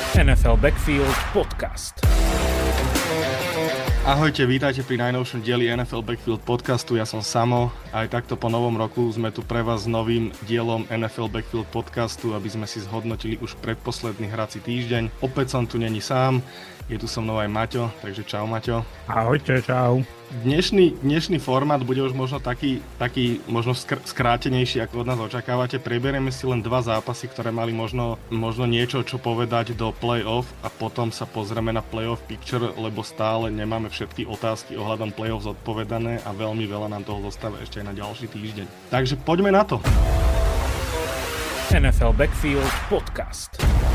NFL Backfield Podcast. Ahojte, vítajte pri najnovšom dieli NFL Backfield Podcastu. Ja som Samo a aj takto po novom roku sme tu pre vás s novým dielom NFL Backfield Podcastu, aby sme si zhodnotili už predposledný hrací týždeň. Opäť som tu není sám, je tu so mnou aj Maťo, takže čau Maťo. Ahojte, čau. Dnešný formát bude už možno taký možno skrátenejší, ako od nás očakávate. Preberieme si len dva zápasy, ktoré mali možno niečo, čo povedať do play-off a potom sa pozrieme na play-off picture, lebo stále nemáme všetky otázky ohľadom play-off zodpovedané a veľmi veľa nám toho zostáva ešte aj na ďalší týždeň. Takže poďme na to. NFL Backfield Podcast.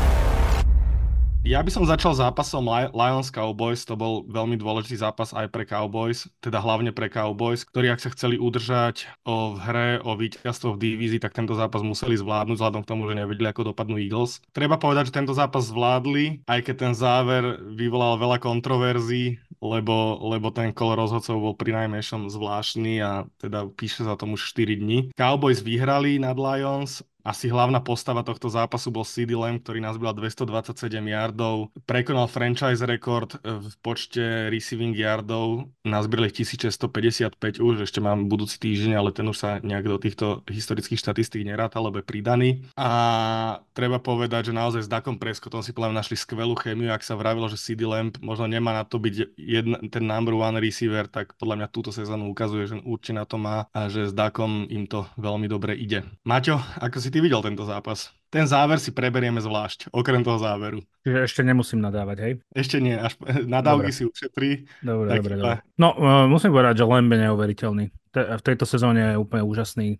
Ja by som začal zápasom Lions-Cowboys, to bol veľmi dôležitý zápas aj pre Cowboys, teda hlavne pre Cowboys, ktorí ak sa chceli udržať v hre o víťazstvo v divízii, tak tento zápas museli zvládnuť, vzhľadom k tomu, že nevedeli, ako dopadnú Eagles. Treba povedať, že tento zápas zvládli, aj keď ten záver vyvolal veľa kontroverzií, lebo ten kol rozhodcov bol prinajmenšom zvláštny a teda píše sa o tom už 4 dní. Cowboys vyhrali nad Lions. Asi hlavná postava tohto zápasu bol CeeDee Lamb, ktorý nazbieral 227 yardov, prekonal franchise rekord v počte receiving yardov, nazbierali 1655 už, ešte mám budúci týždeň, ale ten už sa nejak do týchto historických štatistík neráta, lebo je pridaný. A treba povedať, že naozaj s Dakom Prescottom si podľa mňa našli skvelú chémiu, ak sa vravilo, že CeeDee Lamb možno nemá na to byť ten number one receiver, tak podľa mňa túto sezónu ukazuje, že určite na to má a že s Dakom im to veľmi dobre ide. Maťo, ako si ty videl tento zápas? Ten záver si preberieme zvlášť, okrem toho záveru. Čiže ešte nemusím nadávať, hej? Ešte nie, až nadávky si ušetrí. Dobre. No, musím povedať, že Lamb je neuveriteľný. V tejto sezóne je úplne úžasný.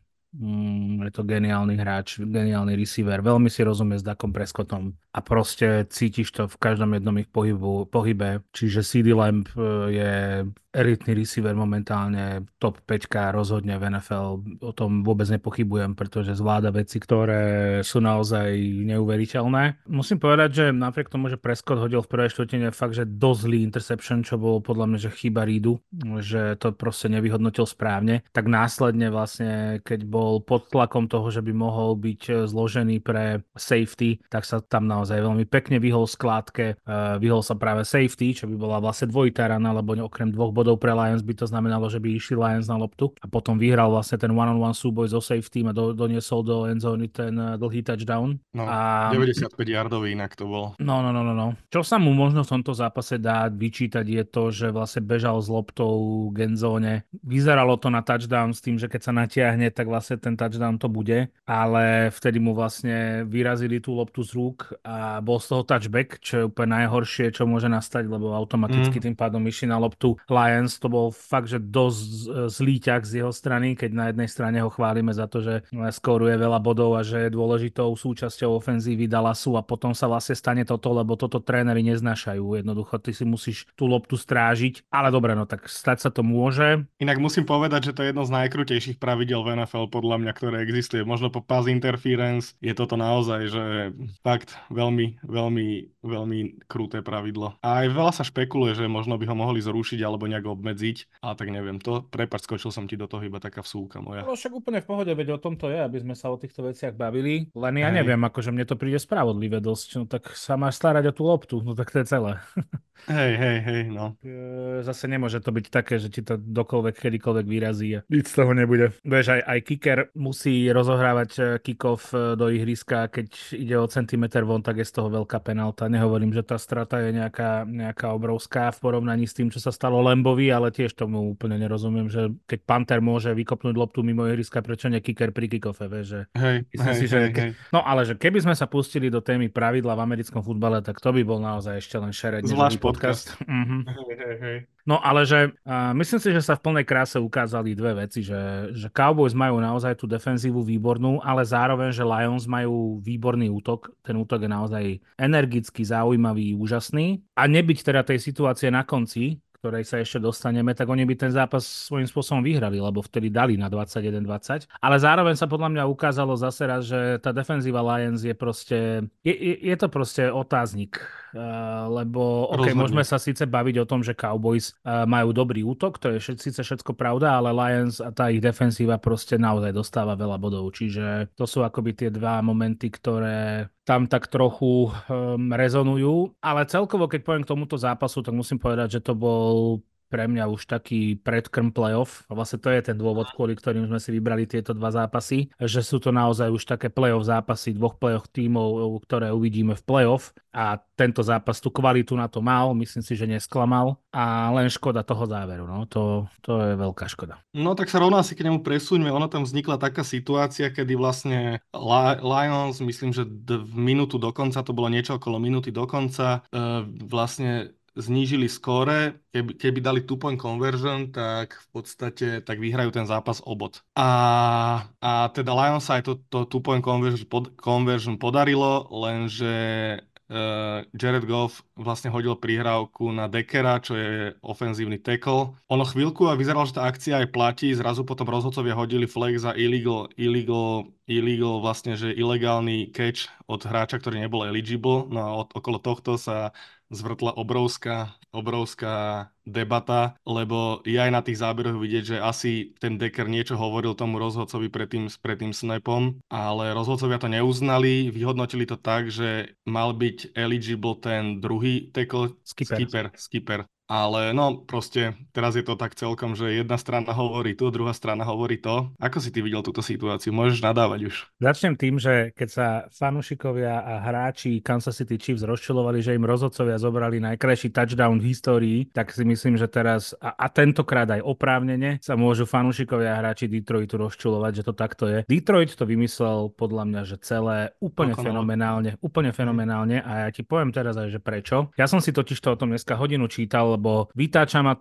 Je to geniálny hráč, geniálny receiver, veľmi si rozumie s Dakom Prescottom a proste cítiš to v každom jednom ich pohybe. Čiže CeeDee Lamb je elitný receiver momentálne, top 5 rozhodne v NFL, o tom vôbec nepochybujem, pretože zvláda veci, ktoré sú naozaj neuveriteľné. Musím povedať, že napriek tomu, že Prescott hodil v prvej štvrtine fakt, že dosť zlý interception, čo bolo podľa mňa, že chyba Reidu, že to proste nevyhodnotil správne, tak následne vlastne, keď bol pod tlakom toho, že by mohol byť zložený pre safety, tak sa tam naozaj veľmi pekne vyhol skládke, vyhol sa práve safety, čo by bola vlastne dvojitá rana, lebo okrem 2 bodov pre Lions by to znamenalo, že by išli Lions na loptu a potom vyhral vlastne ten one-on-one súboj so safety a doniesol do endzóny ten dlhý touchdown. No, 95 yardový inak to bol. No. Čo sa mu možno v tomto zápase dá vyčítať je to, že vlastne bežal s loptou k endzóne. Vyzeralo to na touchdown s tým, že keď sa natiahne, tak vlastne ten touchdown to bude, ale vtedy mu vlastne vyrazili tú loptu z rúk a bol z toho touchback, čo je úplne najhoršie, čo môže nastať, lebo automaticky tým pádom išli na loptu Lions. To bol fakt, že dosť zlý ťah z jeho strany, keď na jednej strane ho chválime za to, že skóruje veľa bodov a že je dôležitou súčasťou ofenzívy Dallasu a potom sa vlastne stane toto, lebo toto tréneri neznášajú. Jednoducho ty si musíš tú loptu strážiť, ale dobre, no tak stať sa to môže. Inak musím povedať, že to je jedno z najkrutejších pravidel v NFL podľa mňa, ktoré existuje. Možno po pass interference je toto naozaj, že fakt veľmi, veľmi, veľmi kruté pravidlo. A aj veľa sa špekuluje, že možno by ho mohli zrušiť alebo nejak obmedziť, ale tak neviem, skočil som ti do toho iba taká vsúka moja. No však úplne v pohode, veď o tom to je, aby sme sa o týchto veciach bavili, len ja neviem, akože mne to príde spravodlivé dosť, no tak sa máš starať o tú loptu, no tak to je celé. Hej, no. Zase nemôže to byť také, že ti to kedykoľvek vyrazí a nič z toho nebude. Vieš, aj kicker musí rozohrávať kick-off do ihriska, keď ide o centimeter von, tak je z toho veľká penálta. Nehovorím, že tá strata je nejaká obrovská v porovnaní s tým, čo sa stalo Lambovi, ale tiež tomu úplne nerozumiem, že keď Panther môže vykopnúť loptu mimo ihriska, prečo nie kicker pri kick-offe, vieš, že... Hej. No ale že keby sme sa pustili do témy pravidla v americkom futbale, tak to by bol naozaj ešte len šered. Zvlášť podcast. Hej. No ale že myslím si, že sa v plnej kráse ukázali dve veci, že Cowboys majú naozaj tú defenzívu výbornú, ale zároveň, že Lions majú výborný útok. Ten útok je naozaj energický, zaujímavý, úžasný. A nebyť teda tej situácie na konci, ktorej sa ešte dostaneme, tak oni by ten zápas svojím spôsobom vyhrali, lebo vtedy dali na 21-20. Ale zároveň sa podľa mňa ukázalo zase raz, že tá defenzíva Lions je proste... Je to proste otáznik. Lebo môžeme sa síce baviť o tom, že Cowboys majú dobrý útok, to je síce všetko pravda, ale Lions a tá ich defenzíva proste naozaj dostáva veľa bodov. Čiže to sú akoby tie dva momenty, ktoré tam tak trochu rezonujú, ale celkovo, keď poviem k tomuto zápasu, tak musím povedať, že to bol pre mňa už taký predkrm playoff. A vlastne to je ten dôvod, kvôli ktorým sme si vybrali tieto dva zápasy, že sú to naozaj už také playoff zápasy dvoch playoff tímov, ktoré uvidíme v playoff. A tento zápas tú kvalitu na to mal, myslím si, že nesklamal. A len škoda toho záveru. No. To je veľká škoda. No tak sa rovno asi k nemu presúňme. Ono tam vznikla taká situácia, kedy vlastne Lions, myslím, že v minútu do konca, to bolo niečo okolo minúty do konca, vlastne znížili skóre. Keby dali two-point conversion, tak v podstate tak vyhrajú ten zápas o bod. A teda Lions sa aj to two-point conversion podarilo, lenže Jared Goff vlastne hodil prihrávku na Deckera, čo je ofenzívny tackle. Ono chvíľku a vyzeralo, že tá akcia aj platí, zrazu potom rozhodcovia hodili flag za illegal vlastne, že ilegálny catch od hráča, ktorý nebol eligible. No a okolo tohto sa zvrtla obrovská debata, lebo je aj na tých záberoch vidieť, že asi ten Decker niečo hovoril tomu rozhodcovi pred tým snapom, ale rozhodcovia to neuznali, vyhodnotili to tak, že mal byť eligible ten druhý tackle, skipper. Ale no proste teraz je to tak celkom, že jedna strana hovorí tu, druhá strana hovorí to. Ako si ty videl túto situáciu? Môžeš nadávať už. Začnem tým, že keď sa fanúšikovia a hráči Kansas City Chiefs rozčilovali, že im rozhodcovia zobrali najkrajší touchdown v histórii, tak si myslím, že teraz a tentokrát aj oprávnene sa môžu fanúšikovia a hráči Detroitu rozčilovať, že to takto je. Detroit to vymyslel podľa mňa, že celé úplne fenomenálne a ja ti poviem teraz aj, že prečo. Ja som si totiž to o tom dneska hodinu čítal, lebo vytáča ma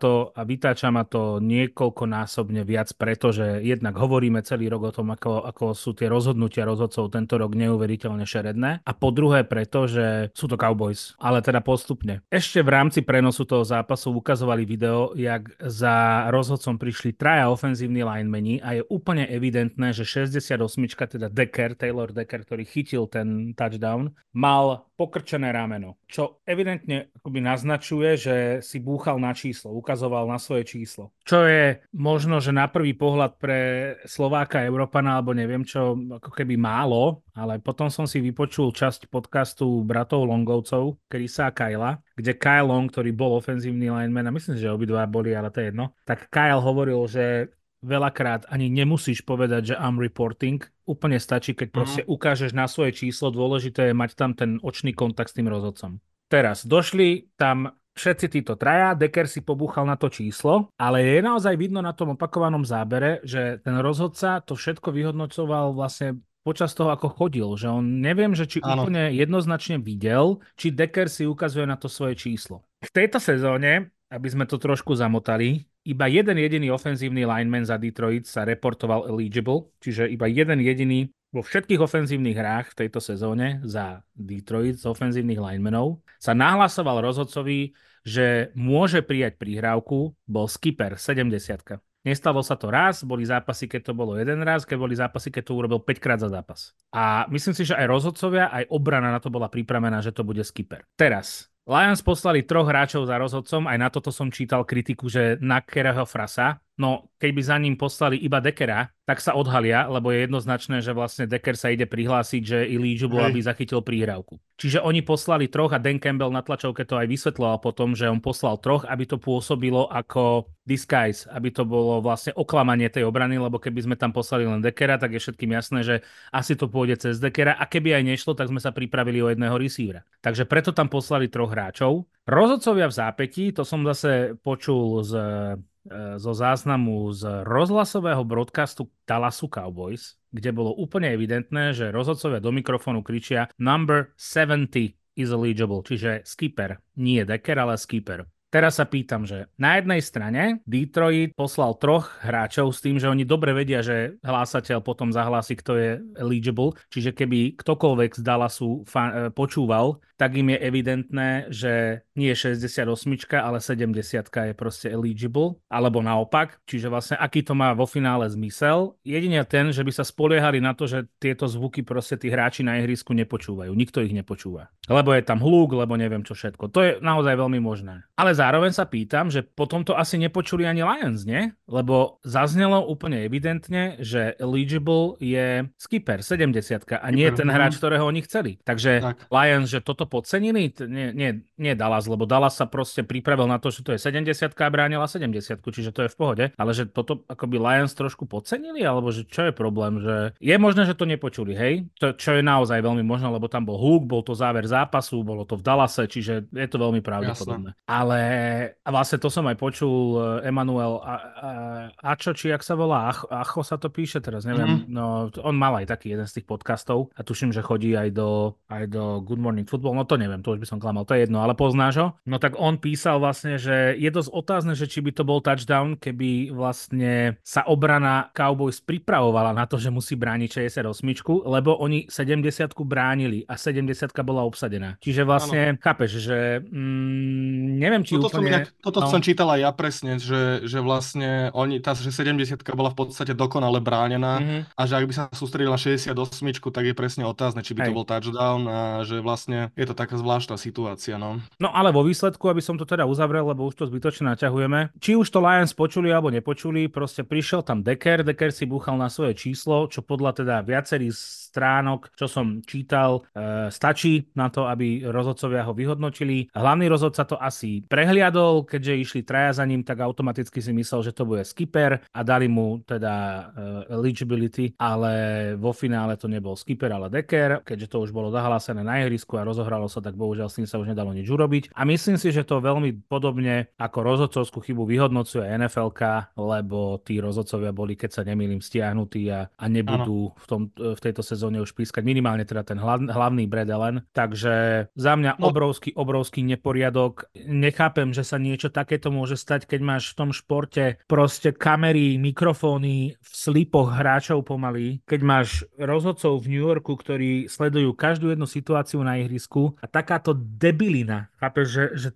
to niekoľkonásobne viac, pretože jednak hovoríme celý rok o tom, ako sú tie rozhodnutia rozhodcov tento rok neuveriteľne šeredné. A po druhé preto, že sú to Cowboys. Ale teda postupne. Ešte v rámci prenosu toho zápasu ukazovali video, jak za rozhodcom prišli traja ofenzívni linemeni a je úplne evidentné, že 68, teda Taylor Decker, ktorý chytil ten touchdown, mal pokrčené rameno. Čo evidentne akoby naznačuje, že si búchal na číslo, ukazoval na svoje číslo. Čo je možno, že na prvý pohľad pre Slováka, Európana, alebo neviem čo, ako keby málo, ale potom som si vypočul časť podcastu bratov Longovcov, Chrisa a Kyla, kde Kyle Long, ktorý bol ofenzívny lineman, a myslím, že obidva boli, ale to je jedno, tak Kyle hovoril, že veľakrát ani nemusíš povedať, že I'm reporting. Úplne stačí, keď proste ukážeš na svoje číslo. Dôležité je mať tam ten očný kontakt s tým rozhodcom. Teraz došli tam všetci títo traja, Decker si pobúchal na to číslo, ale je naozaj vidno na tom opakovanom zábere, že ten rozhodca to všetko vyhodnocoval vlastne počas toho, ako chodil, že on neviem, že či úplne jednoznačne videl, či Decker si ukazuje na to svoje číslo. V tejto sezóne, aby sme to trošku zamotali, iba jeden jediný ofenzívny lineman za Detroit sa reportoval eligible, čiže iba jeden jediný vo všetkých ofenzívnych hrách v tejto sezóne za Detroit z ofenzívnych linemenov sa nahlasoval rozhodcovi, že môže prijať prihrávku, bol skipper 70. Nestalo sa to raz, boli zápasy, keď to bolo jeden raz, keď boli zápasy, keď to urobil 5 krát za zápas. A myslím si, že aj rozhodcovia, aj obrana na to bola pripravená, že to bude skipper. Teraz Lions poslali 3 hráčov za rozhodcom, aj na toto som čítal kritiku, že na Kereho Frasa. No, keby za ním poslali iba Deckera, tak sa odhalia, lebo je jednoznačné, že vlastne Decker sa ide prihlásiť, že eligible, aby zachytil príhrávku. Čiže oni poslali 3 a Dan Campbell na tlačovke to aj vysvetľoval potom, že on poslal 3, aby to pôsobilo ako disguise, aby to bolo vlastne oklamanie tej obrany, lebo keby sme tam poslali len Deckera, tak je všetkým jasné, že asi to pôjde cez Deckera a keby aj nešlo, tak sme sa pripravili o jedného receivera. Takže preto tam poslali 3 hráčov. Rozhodcovia v zápätí, to som zase počul zo záznamu z rozhlasového broadcastu Dallasu Cowboys, kde bolo úplne evidentné, že rozhodcovia do mikrofónu kričia number 70 is eligible, čiže skipper, nie Decker, ale skipper. Teraz sa pýtam, že na jednej strane Detroit poslal 3 hráčov s tým, že oni dobre vedia, že hlásateľ potom zahlási, kto je eligible, čiže keby ktokoľvek z Dallasu počúval, tak im je evidentné, že nie 68, ale 70 je proste eligible, alebo naopak, čiže vlastne aký to má vo finále zmysel. Jedine ten, že by sa spoliehali na to, že tieto zvuky proste tí hráči na ihrisku nepočúvajú, nikto ich nepočúva. Lebo je tam hluk, lebo neviem čo všetko. To je naozaj veľmi možné. Ale zároveň sa pýtam, že potom to asi nepočuli ani Lions, nie? Lebo zaznelo úplne evidentne, že eligible je skipper 70 a nie Skipper, ten hráč, ktorého oni chceli. Takže tak. Lions, že toto podcenili? Nie Dallas, lebo Dallas sa proste pripravil na to, že to je 70 a bránila 70, čiže to je v pohode. Ale že toto akoby Lions trošku podcenili, alebo že čo je problém? Že je možné, že to nepočuli, hej? To, čo je naozaj veľmi možné, lebo tam bol Hook, bol to záver zápasu, bolo to v Dallase, čiže je to veľmi Jasné. pravdepodobné. Ale a vlastne to som aj počul Emanuel Ačo, či jak sa volá, Acho sa to píše teraz, neviem. Mhm. No, on mal aj taký jeden z tých podcastov a tuším, že chodí aj do Good Morning Football, no to neviem, to už by som klamal, to je jedno, ale poznáš ho? No tak on písal vlastne, že je dosť otázne, že či by to bol touchdown, keby vlastne sa obrana Cowboys pripravovala na to, že musí brániť 68, lebo oni 70 bránili a 70 bola obsadená. Čiže Áno. vlastne, chápeš, že neviem, či úplne... Toto som No, čítal aj ja presne, že vlastne že 70 bola v podstate dokonale bránená mhm, a že ak by sa sústredil na 68, tak je presne otázne, či by to hej. bol touchdown a že vlastne je to taká zvláštna situácia, no. No ale vo výsledku, aby som to teda uzavrel, lebo už to zbytočne naťahujeme, či už to Lions počuli alebo nepočuli, proste prišiel tam Decker si búchal na svoje číslo, čo podľa teda viacerých stránok, čo som čítal, stačí na to, aby rozhodcovia ho vyhodnotili. Hlavný rozhodca to asi prehliadol, keďže išli traja za ním, tak automaticky si myslel, že to bude skipper a dali mu teda eligibility, ale vo finále to nebol skipper, ale Decker, keďže to už bolo zahlásené na ihrisku a rozohralo sa, tak bohužiaľ s tým sa už nedalo nič urobiť. A myslím si, že to veľmi podobne ako rozhodcovskú chybu vyhodnocuje NFL-ka, lebo tí rozhodcovia boli, keď sa nemýlim, stiahnutí a Áno. nebudú v tejto sezóne už pískať minimálne teda ten hlavný Brad Allen. Takže za mňa No, obrovský neporiadok. Nechápem, že sa niečo takéto môže stať, keď máš v tom športe proste kamery, mikrofóny v slipoch hráčov pomaly, keď máš rozhodcov v New Yorku, ktorí sledujú každú jednu situáciu na ihrisku a takáto debilina, chápeš, že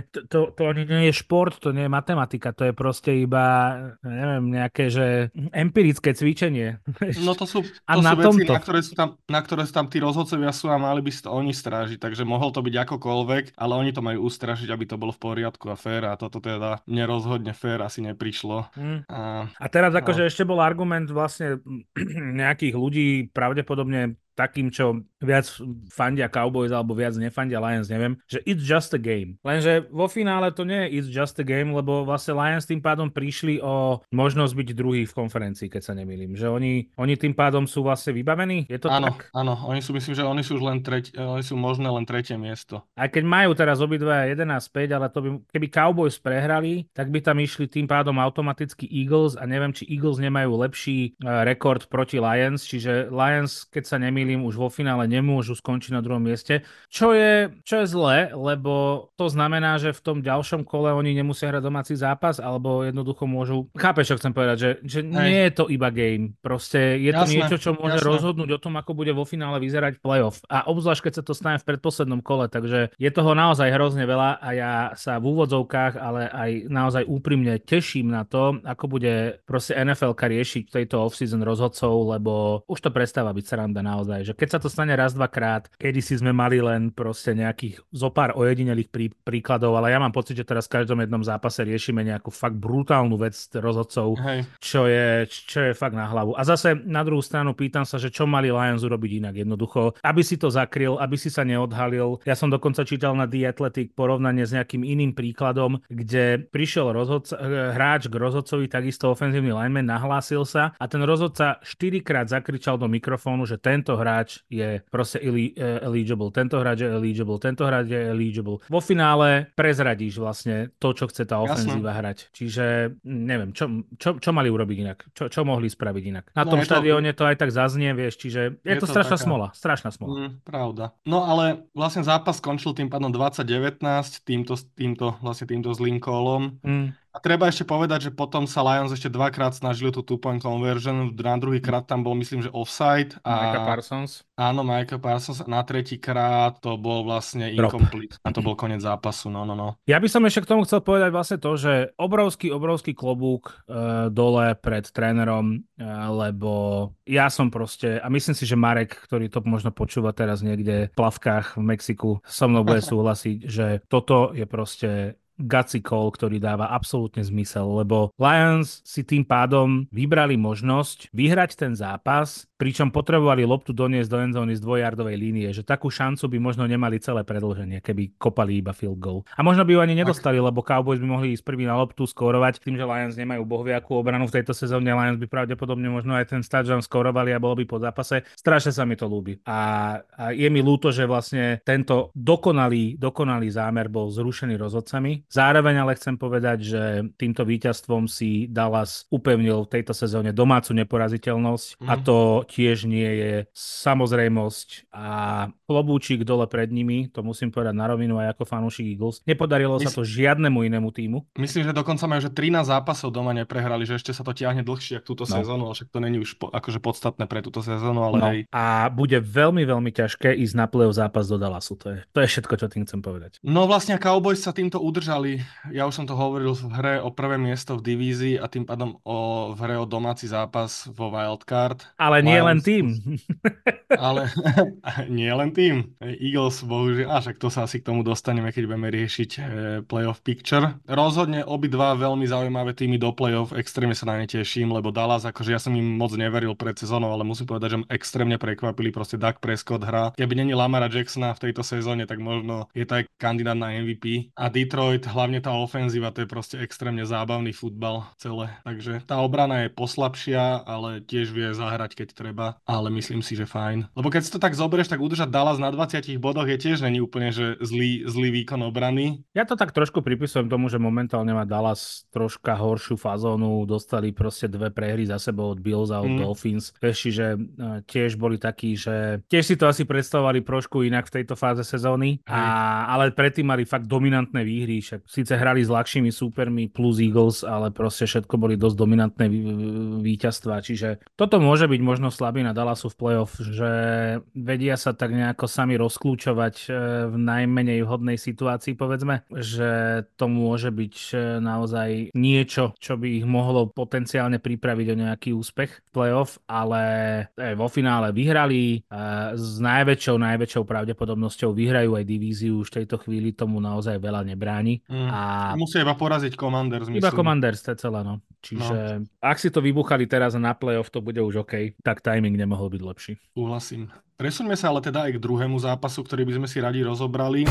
to ani nie je šport, to nie je matematika, to je proste iba, neviem, nejaké, že empirické cvičenie. no A to sú na veci, tomto. na ktoré sú tam tí rozhodcovia sú a mali by si to oni strážiť, takže mohol to byť akokoľvek, ale oni to majú ustražiť, aby to bolo v poriadku a fér a toto teda nerozhodne fér asi neprišlo. Hm. A, A teraz no, akože ešte bol argument vlastne nejakých ľudí, pravdepodobne takým, čo viac fandia Cowboys alebo viac nefandia Lions, neviem, že it's just a game. Lenže vo finále to nie je it's just a game, lebo vlastne Lions tým pádom prišli o možnosť byť druhý v konferencii, keď sa nemýlim. Že oni tým pádom sú vlastne vybavení? Je to tak? áno, myslím, že oni sú už oni sú možné len tretie miesto. Aj keď majú teraz obidva 11-5, ale to by, keby Cowboys prehrali, tak by tam išli tým pádom automaticky Eagles a neviem, či Eagles nemajú lepší rekord proti Lions, čiže Lions, keď sa nemýlim, už vo finále nemôžu skončiť na druhom mieste, čo je zlé, lebo to znamená, že v tom ďalšom kole oni nemusia hrať domáci zápas, alebo jednoducho môžu, chápeš, čo chcem povedať, že nie Hej, je to iba game, proste je to jasné, niečo, čo môže jasné. rozhodnúť o tom, ako bude vo finále vyzerať playoff. A obzvlášť, keď sa to stane v predposlednom kole, takže je toho naozaj hrozne veľa a ja sa v úvodzovkách, ale aj naozaj úprimne teším na to, ako bude proste NFL-ka riešiť tejto off-season rozhodcov, lebo už to prestáva byť sranda naozaj, že keď sa to stane raz, dvakrát, kedysi sme mali len proste nejakých zopár ojedinelých príkladov, ale ja mám pocit, že teraz v každom jednom zápase riešime nejakú fakt brutálnu vec rozhodcov, Hej, čo je fakt na hlavu. A zase na druhú stranu pýtam sa, že čo mali Lions urobiť inak jednoducho, aby si to zakryl, aby si sa neodhalil. Ja som dokonca čítal na The Athletic porovnanie s nejakým iným príkladom, kde prišiel hráč k rozhodcovi, takisto ofenzívny lineman, nahlásil sa a ten rozhodca 4-krát zakričal do mikrofónu, že tento hráč je proste eligible, tento hráč je eligible, tento hráč je eligible. Vo finále prezradíš vlastne to, čo chce tá jasné. ofenzíva hrať. Čiže neviem, čo mali urobiť inak? Čo mohli spraviť inak? Na No tom štadióne to aj tak zaznie, vieš, čiže je je to to strašná taká, smola, strašná smola. pravda. No ale vlastne zápas skončil tým pádom 2019 týmto zlým kolom. Mm, A treba ešte povedať, že potom sa Lions ešte dvakrát snažili tú two-point conversion, na druhý krát tam bol myslím, že offside Micah a Parsons. áno, Michael Parsons, na tretí krát to bol vlastne Drop. incomplete a to bol koniec zápasu, no. Ja by som ešte k tomu chcel povedať vlastne to, že obrovský klobúk dole pred trénerom, lebo ja som proste, a myslím si, že Marek, ktorý to možno počúva teraz niekde v plavkách v Mexiku, so mnou bude súhlasiť, že toto je proste gutsy call, ktorý dáva absolútne zmysel, lebo Lions si tým pádom vybrali možnosť vyhrať ten zápas, pričom potrebovali loptu doniesť do endzóny z dvojjardovej línie, že takú šancu by možno nemali celé predĺženie, keby kopali iba field goal. A možno by ju ani Tak. nedostali, lebo Cowboys by mohli ísť prvý na loptu, skórovať. Tým, že Lions nemajú bohviakú obranu v tejto sezóne, Lions by pravdepodobne možno aj ten touchdown skórovali a bolo by po zápase. Strašne sa mi to ľúbi. A je mi ľúto, že vlastne tento dokonalý zámer bol zrušený rozhodcami. Zároveň ale chcem povedať, že týmto víťazstvom si Dallas upevnil v tejto sezóne domácu neporaziteľnosť a Mhm. to tiež nie je samozrejmosť a klobúčik dole pred nimi, to musím povedať na rovinu aj ako fanúšik Eagles. Nepodarilo sa Mys- to žiadnemu inému týmu. Myslím, že dokonca majú, že 13 zápasov doma neprehrali, že ešte sa to ťahne dlhšie ako túto No. sezónu, ale však to není už akože podstatné pre túto sezónu, ale No. hej. A bude veľmi, veľmi ťažké ísť na play-off zápas do Dallasu. To je všetko, čo tým chcem povedať. No vlastne Cowboys sa týmto udržali. Ja už som to hovoril v hre o prvé miesto v divízii a tým pádom v hre o domáci zápas vo Wildcard. Ale nie len Lions, tým. ale nie len tým. Eagles, bohužiaľ, však to sa asi k tomu dostaneme, keď budeme riešiť playoff picture. Rozhodne obidva veľmi zaujímavé týmy do playoff, extrémne sa na ne teším, lebo Dallas, akože ja som im moc neveril pred sezónou, ale musím povedať, že ma extrémne prekvapili, proste Dak Prescott hra. Keby není Lamara Jacksona v tejto sezóne, tak možno je to aj kandidát na MVP. A Detroit, hlavne tá ofenzíva, to je proste extrémne zábavný futbal celé. Takže tá obrana je poslabšia, ale tiež vie zahrať, keď treba, ale myslím si, že fajn. Lebo keď si to tak zoberieš, tak udržať Dallas na 20 bodoch je tiež není úplne, že zlý výkon obrany. Ja to tak trošku pripisujem tomu, že momentálne má Dallas troška horšiu fazónu, dostali proste dve prehry za sebou od Bills a od Dolphins. Čiže tiež boli takí, že tiež si to asi predstavovali trošku inak v tejto fáze sezóny, ale predtým mali fakt dominantné výhry, však síce hrali s ľahšími súpermi plus Eagles, ale proste všetko boli dosť dominantné víťazstvá, čiže toto môže byť možno slabina Dallasu v playoff, že vedia sa tak nejako sami rozklúčovať v najmenej vhodnej situácii, povedzme, že to môže byť naozaj niečo, čo by ich mohlo potenciálne pripraviť o nejaký úspech v playoff, ale vo finále vyhrali, s najväčšou pravdepodobnosťou vyhrajú aj divíziu, už v tejto chvíli tomu naozaj veľa nebráni. A musia iba poraziť Commanders, myslím. Iba Commanders, to je celé, no. Čiže ak si to vybuchali teraz na playoff, to bude už OK, tak timing nemohol byť lepší. Súhlasím. Presuňme sa ale teda aj k druhému zápasu, ktorý by sme si radi rozobrali.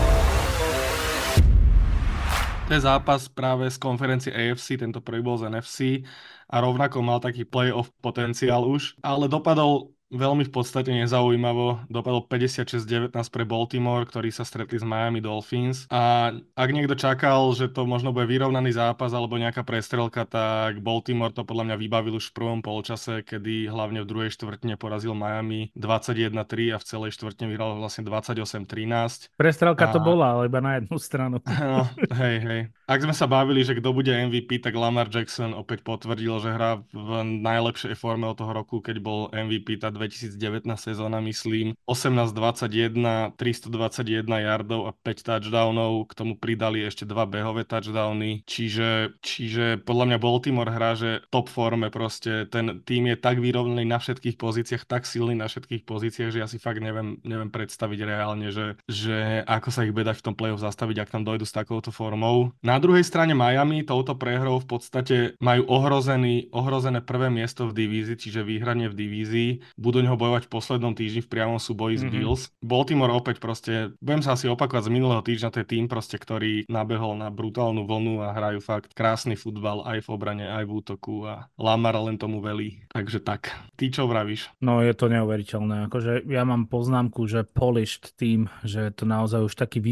To je zápas práve z konferencie AFC, tento prvý bol z NFC a rovnako mal taký playoff potenciál už, ale dopadol veľmi v podstate nezaujímavo. Dopadol 56-19 pre Baltimore, ktorí sa stretli s Miami Dolphins. A ak niekto čakal, že to možno bude vyrovnaný zápas alebo nejaká prestrelka, tak Baltimore to podľa mňa vybavil už v prvom polčase, kedy hlavne v druhej štvrtine porazil Miami 21-3 a v celej štvrtine vyhral vlastne 28-13. Prestrelka to bola, ale iba na jednu stranu. No, hej. Ak sme sa bavili, že kto bude MVP, tak Lamar Jackson opäť potvrdil, že hrá v najlepšej forme od toho roku, keď bol MVP tá 2019 sezóna, myslím. 18-21, 321 yardov a 5 touchdownov. K tomu pridali ešte 2 behové touchdowny. Čiže podľa mňa Baltimore hrá, že top forme proste. Ten tým je tak vyrovnaný na všetkých pozíciách, tak silný na všetkých pozíciách, že ja si fakt neviem predstaviť reálne, že ako sa ich bude dať v tom play-off zastaviť, ak tam dojdu s takouto formou. Na druhej strane Miami touto prehrou v podstate majú ohrozené prvé miesto v divízii, čiže výhranie v divízii. Budú ňoho bojovať v poslednom týždni v priamom súboji s Bills. Baltimore opäť proste, budem sa asi opakovať z minulého týždňa, to je tým proste, ktorý nabehol na brutálnu vlnu a hrajú fakt krásny futbal aj v obrane, aj v útoku a Lamar len tomu velí. Takže tak. Ty čo vravíš? No je to neuveriteľné. Akože ja mám poznámku, že polished tým, že je to naozaj už taký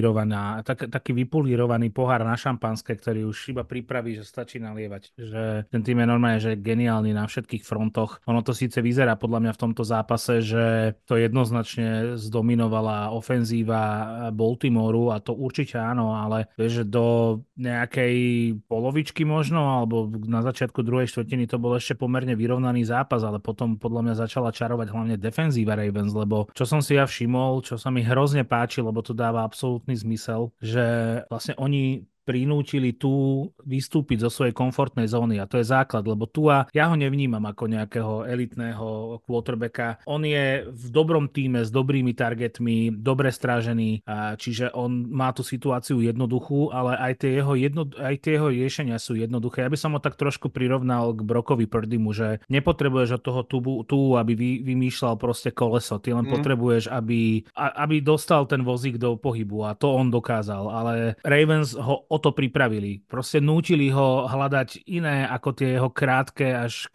vypulírovaný pohár na šampanské, ktorý už iba pripraví, že stačí nalievať. Že ten tým je normálne, že geniálny na všetkých frontoch. Ono to síce vyzerá podľa mňa v tomto zápase, že to jednoznačne zdominovala ofenzíva Baltimoru a to určite áno, ale vieš, že do nejakej polovičky možno, alebo na začiatku druhej štvrtiny to bol ešte pomerne vyrovnaný zápas, ale potom podľa mňa začala čarovať hlavne defenzíva Ravens, lebo čo som si ja všimol, čo sa mi hrozne páči, lebo to dáva absolútny zmysel, že vlastne oni prinútili tu vystúpiť zo svojej komfortnej zóny a to je základ, lebo Tua, ja ho nevnímam ako nejakého elitného quarterbacka. On je v dobrom týme s dobrými targetmi, dobre strážený, čiže on má tú situáciu jednoduchú, ale aj tie jeho riešenia sú jednoduché. Ja by som ho tak trošku prirovnal k Brockovi Purdymu, že nepotrebuješ od toho tu, aby vymýšľal proste koleso. Ty len potrebuješ, aby dostal ten vozík do pohybu a to on dokázal, ale Ravens ho o to pripravili. Proste nútili ho hľadať iné ako tie jeho krátke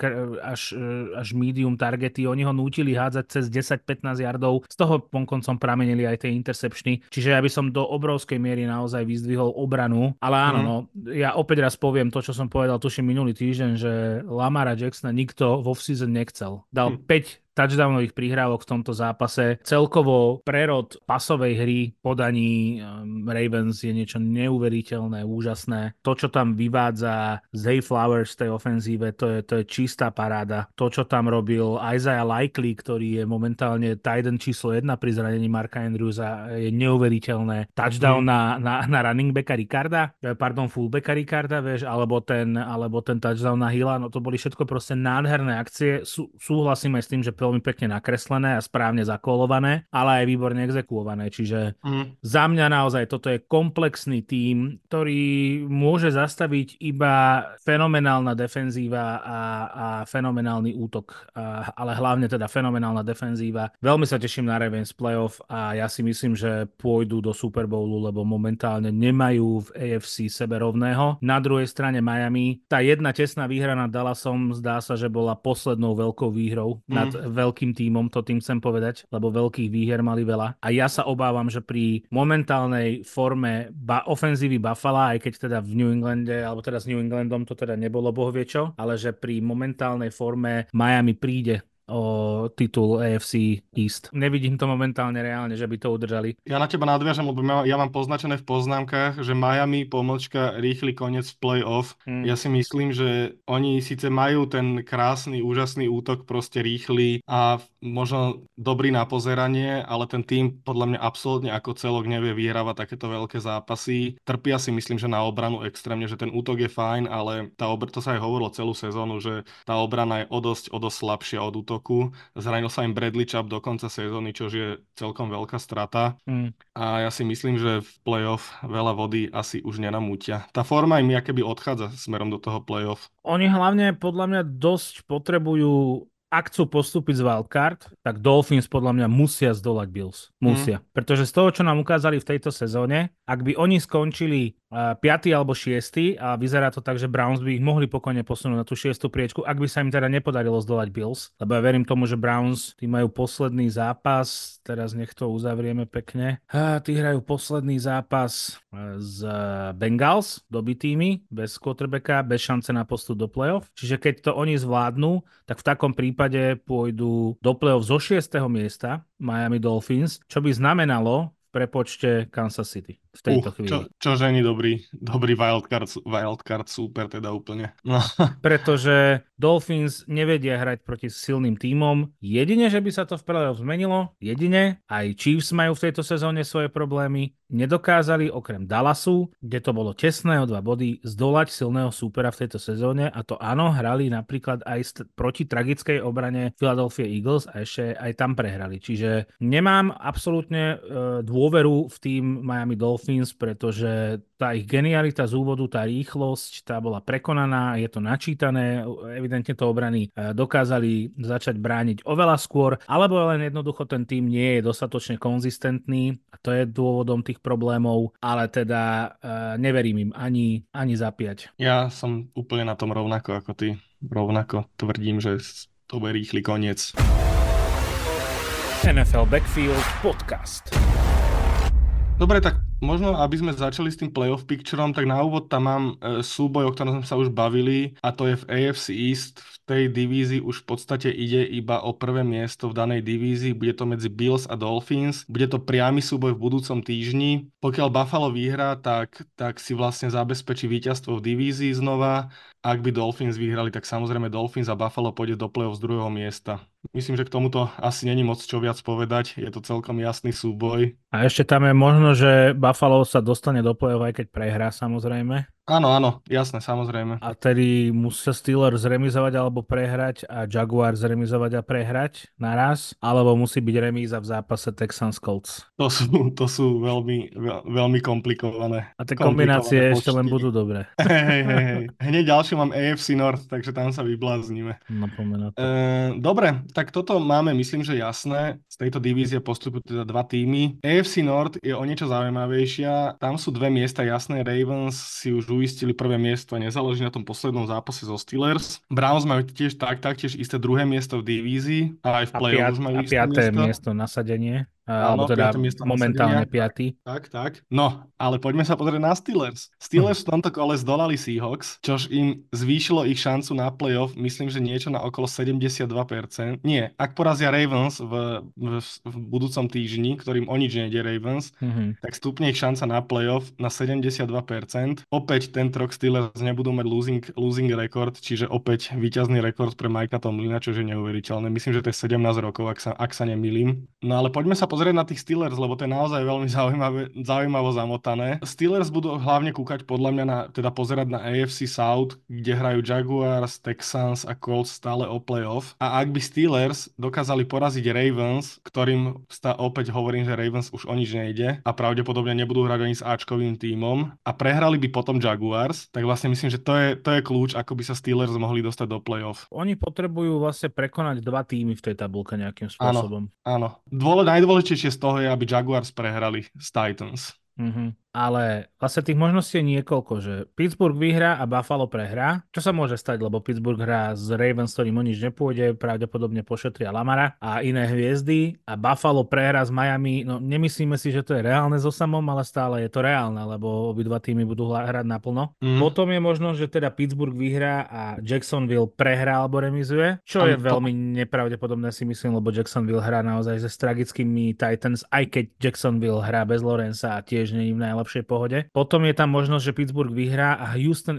až medium targety. Oni ho nútili hádzať cez 10-15 yardov. Z toho koncom pramenili aj tie intercepčny. Čiže ja by som do obrovskej miery naozaj vyzdvihol obranu. Ale áno, no, ja opäť raz poviem to, čo som povedal tuším minulý týždeň, že Lamara Jacksona nikto vo off-season nechcel. Dal 5 touchdownových prihrávok v tomto zápase. Celkovo prerod pasovej hry podaní Ravens je niečo neuveriteľné, úžasné. To, čo tam vyvádza Zay Flowers v tej ofenzíve, to je čistá paráda. To, čo tam robil Isaiah Likely, ktorý je momentálne tight end číslo 1 pri zranení Marka Andrewsa, je neuveriteľné. Touchdown na running backa Ricarda, fullbacka Ricarda, vieš, alebo ten touchdown na Hilla, no to boli všetko proste nádherné akcie. Súhlasíme s tým, že veľmi pekne nakreslené a správne zakolované, ale aj výborne exekuované. Čiže za mňa naozaj toto je komplexný tím, ktorý môže zastaviť iba fenomenálna defenzíva a fenomenálny útok, ale hlavne teda fenomenálna defenzíva. Veľmi sa teším na Ravens playoff a ja si myslím, že pôjdu do Super Bowlu, lebo momentálne nemajú v AFC sebe rovného. Na druhej strane Miami, tá jedna tesná výhra nad Dallasom zdá sa, že bola poslednou veľkou výhrou nad veľkým tímom, to tým chcem povedať, lebo veľkých výher mali veľa. A ja sa obávam, že pri momentálnej forme ofenzívy Buffalo, aj keď teda v New Englande, alebo teda s New Englandom to teda nebolo bohviečo, ale že pri momentálnej forme Miami príde o titul AFC East. Nevidím to momentálne reálne, že by to udržali. Ja na teba nadviažem, lebo ja mám poznačené v poznámkach, že Miami rýchly koniec v playoff. Ja si myslím, že oni síce majú ten krásny, úžasný útok, proste rýchly a možno dobrý na pozeranie, ale ten tým podľa mňa absolútne ako celok nevie vyhrávať takéto veľké zápasy. Trpia si myslím, že na obranu extrémne, že ten útok je fajn, ale to sa aj hovorilo celú sezónu, že tá obrana je o dosť slabšia od útoku. Zranil sa im Bradley Chubb do konca sezóny, čo je celkom veľká strata. A ja si myslím, že v playoff veľa vody asi už nenamútia. Tá forma im akoby odchádza smerom do toho playoff. Oni hlavne podľa mňa dosť potrebujú, ak chcú postúpiť z wildcard, tak Dolphins podľa mňa musia zdolať Bills. Musia. Pretože z toho, čo nám ukázali v tejto sezóne, ak by oni skončili 5. alebo 6. a vyzerá to tak, že Browns by ich mohli pokojne posunúť na tú 6. priečku, ak by sa im teda nepodarilo zdolať Bills. Lebo ja verím tomu, že Browns tí majú posledný zápas, teraz nech to uzavrieme pekne. Tí hrajú posledný zápas z Bengals, dobitými, bez quarterbacka, bez šance na postup do playoff. Čiže keď to oni zvládnu, tak v takom prípade pôjdu do playoff zo 6. miesta Miami Dolphins, čo by znamenalo v prepočte Kansas City v tejto chvíli. Čože nie dobrý wildcard super teda úplne. No. Pretože Dolphins nevedia hrať proti silným tímom. Jedine, že by sa to v playoff zmenilo, aj Chiefs majú v tejto sezóne svoje problémy. Nedokázali okrem Dallasu, kde to bolo tesné o 2 body, zdolať silného súpera v tejto sezóne a to áno, hrali napríklad aj proti tragickej obrane Philadelphia Eagles a ešte aj tam prehrali. Čiže nemám absolútne dôveru v tým Miami Dolphins, pretože tá ich genialita z úvodu, tá rýchlosť, tá bola prekonaná, je to načítané, evidentne to obrany dokázali začať brániť oveľa skôr, alebo len jednoducho ten tým nie je dostatočne konzistentný a to je dôvodom tých problémov, ale teda neverím im ani zapiať. Ja som úplne na tom rovnako ako ty. Rovnako tvrdím, že to bude rýchly koniec. NFL Backfield Podcast. Dobre, tak možno, aby sme začali s tým playoff pictureom, tak na úvod tam mám súboj, o ktorom sme sa už bavili, a to je v AFC East. V tej divízii už v podstate ide iba o prvé miesto v danej divízii. Bude to medzi Bills a Dolphins. Bude to priamy súboj v budúcom týždni. Pokiaľ Buffalo vyhrá, tak si vlastne zabezpečí víťazstvo v divízii znova. Ak by Dolphins vyhrali, tak samozrejme Dolphins a Buffalo pôjde do playoff z druhého miesta. Myslím, že k tomuto asi není moc čo viac povedať. Je to celkom jasný súboj. A ešte tam je možno, že Buffalo sa dostane do play-off, aj keď prehrá samozrejme. Áno, áno, jasné, samozrejme. A tedy musia Steelers remizovať alebo prehrať a Jaguars remizovať a prehrať naraz, alebo musí byť remíza v zápase Texans Colts. To sú veľmi A tie komplikované kombinácie ešte len počty. budú dobré. Hej. Hneď ďalšie mám AFC North, takže tam sa vybláznime. Napomená to. Dobre, tak toto máme, myslím, že jasné. Z tejto divízie postupujú teda dva týmy. AFC North je o niečo zaujímavejšia. Tam sú dve miesta jasné. Ravens si už uistili prvé miesto a nezáleží na tom poslednom zápase zo Steelers. Browns majú taktiež isté druhé miesto v divízii a aj v play-off už majú A isté piaté miesto. miesto nasadenie, alebo Áno, teda 5. miesto momentálne nasadenia. piatý. Tak. No, ale poďme sa pozrieť na Steelers. Steelers v tomto kole zdolali Seahawks, čož im zvýšilo ich šancu na playoff, myslím, že niečo na okolo 72%. Nie, ak porazia Ravens v budúcom týždni, ktorým o nič nejde Ravens, tak stupne ich šanca na playoff na 72%. Opäť tento rok Steelers nebudú mať losing rekord, čiže opäť víťazný rekord pre Mikea Tomlina, čo je neuveriteľné. Myslím, že to je 17 rokov, ak sa nemýlim. No ale poďme sa pozrieť na tých Steelers, lebo to je naozaj veľmi zaujímavo zamotané. Steelers budú hlavne kúkať podľa mňa teda pozerať na AFC South, kde hrajú Jaguars, Texans a Colts stále o playoff. A ak by Steelers dokázali poraziť Ravens, ktorým opäť hovorím, že Ravens už o nič nejde a pravdepodobne nebudú hrať ani s Ačkovým tímom a prehrali by potom Jaguars, tak vlastne myslím, že to je kľúč, ako by sa Steelers mohli dostať do playoff. Oni potrebujú vlastne prekonať dva týmy v tej tabulke nejakým spôsobom. Áno. Najdôležitejšie z toho je, aby Jaguars prehrali s Titans. Ale vlastne tých možností je niekoľko, že Pittsburgh vyhrá a Buffalo prehrá, čo sa môže stať, lebo Pittsburgh hrá z Ravens, ktorým o nič nepôjde, pravdepodobne pošetria Lamara a iné hviezdy a Buffalo prehrá z Miami, no nemyslíme si, že to je reálne so samom, ale stále je to reálne, lebo obidva týmy budú hrať naplno. Potom je možnosť, že teda Pittsburgh vyhrá a Jacksonville prehrá alebo remizuje, čo je veľmi nepravdepodobné si myslím, lebo Jacksonville hrá naozaj s tragickými Titans, aj keď Jacksonville hrá bez Lorenza a tiež nie je v najlepšej pohode. Potom je tam možnosť, že Pittsburgh vyhrá a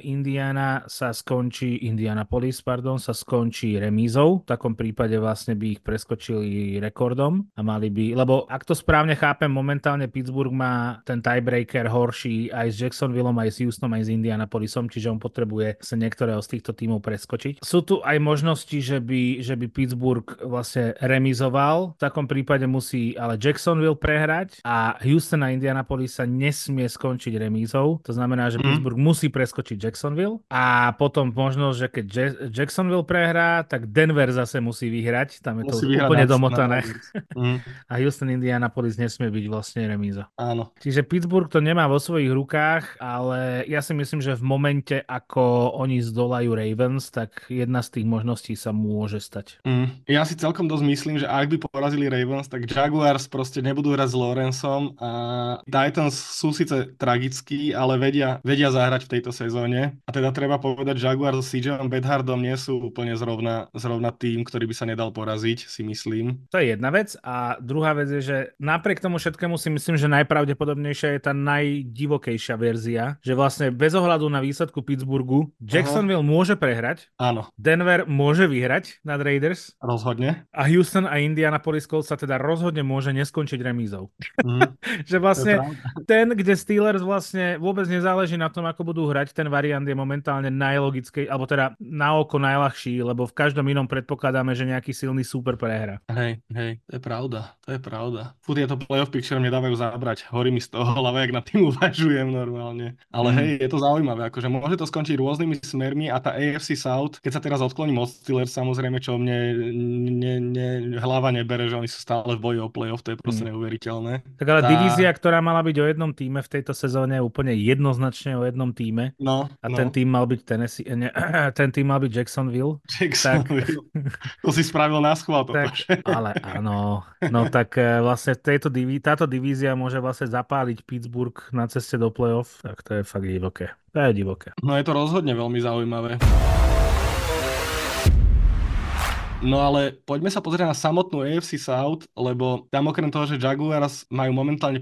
Indianapolis sa skončí remízou. V takom prípade vlastne by ich preskočili rekordom a mali by, lebo ak to správne chápem, momentálne Pittsburgh má ten tiebreaker horší aj s Jacksonvillom, aj s Houstonom, aj s Indianapolisom, čiže on potrebuje sa niektorého z týchto tímov preskočiť. Sú tu aj možnosti, že by Pittsburgh vlastne remizoval. V takom prípade musí ale Jacksonville prehrať a Houston a Indianapolis sa nesmie skončiť remízou. To znamená, že Pittsburgh musí preskočiť Jacksonville a potom možnosť, že keď Jacksonville prehrá, tak Denver zase musí vyhrať. Tam je to úplne domotané. A Houston, Indianapolis nesmie byť vlastne remíza. Áno. Čiže Pittsburgh to nemá vo svojich rukách, ale ja si myslím, že v momente, ako oni zdolajú Ravens, tak jedna z tých možností sa môže stať. Ja si celkom dosť myslím, že ak by porazili Ravens, tak Jaguars proste nebudú hrať s Lawrenceom a Titans sú síce tragickí, ale vedia zahrať v tejto sezóne. A teda treba povedať, že Jaguars so CJom Beathardom nie sú úplne zrovna tým, ktorý by sa nedal poraziť, si myslím. To je jedna vec. A druhá vec je, že napriek tomu všetkému si myslím, že najpravdepodobnejšia je tá najdivokejšia verzia, že vlastne bez ohľadu na výsledku Pittsburghu Jacksonville môže prehrať. Áno. Denver môže vyhrať nad Raiders. Rozhodne. A Houston a Indianapolis Colts sa teda rozhodne môže neskončiť remízou. Že vlastne ten, kde Steelers vlastne vôbec nezáleží na tom, ako budú hrať, ten variant je momentálne najlogický, alebo teda na oko najľahší, lebo v každom inom predpokladáme, že nejaký silný super prehra. Hej, to je pravda. Furt je to playoff picture, mne dávajú zabrať. Horí mi z toho hlava, jak na tým uvažujem normálne. Ale hej, je to zaujímavé, akože môže to skončiť rôznymi smermi a tá AFC South, keď sa teraz odkloním od Steelers, samozrejme, čo mne hlava nebere, že oni sú stále v boji o playoff, to je proste neuveriteľné. Tak ale divízia, ktorá mala byť o jednom tíme v tejto sezóne, je úplne jednoznačne o jednom tíme. Ten tým mal byť ten tým mal byť Jacksonville. Tak... To si spravil na schvál. Ale áno. No tak vlastne táto divízia môže vlastne zapáliť Pittsburgh na ceste do playoff. Tak to je fakt divoké. To je divoké. No je to rozhodne veľmi zaujímavé. No ale poďme sa pozrieť na samotnú AFC South, lebo tam okrem toho, že Jaguars majú momentálne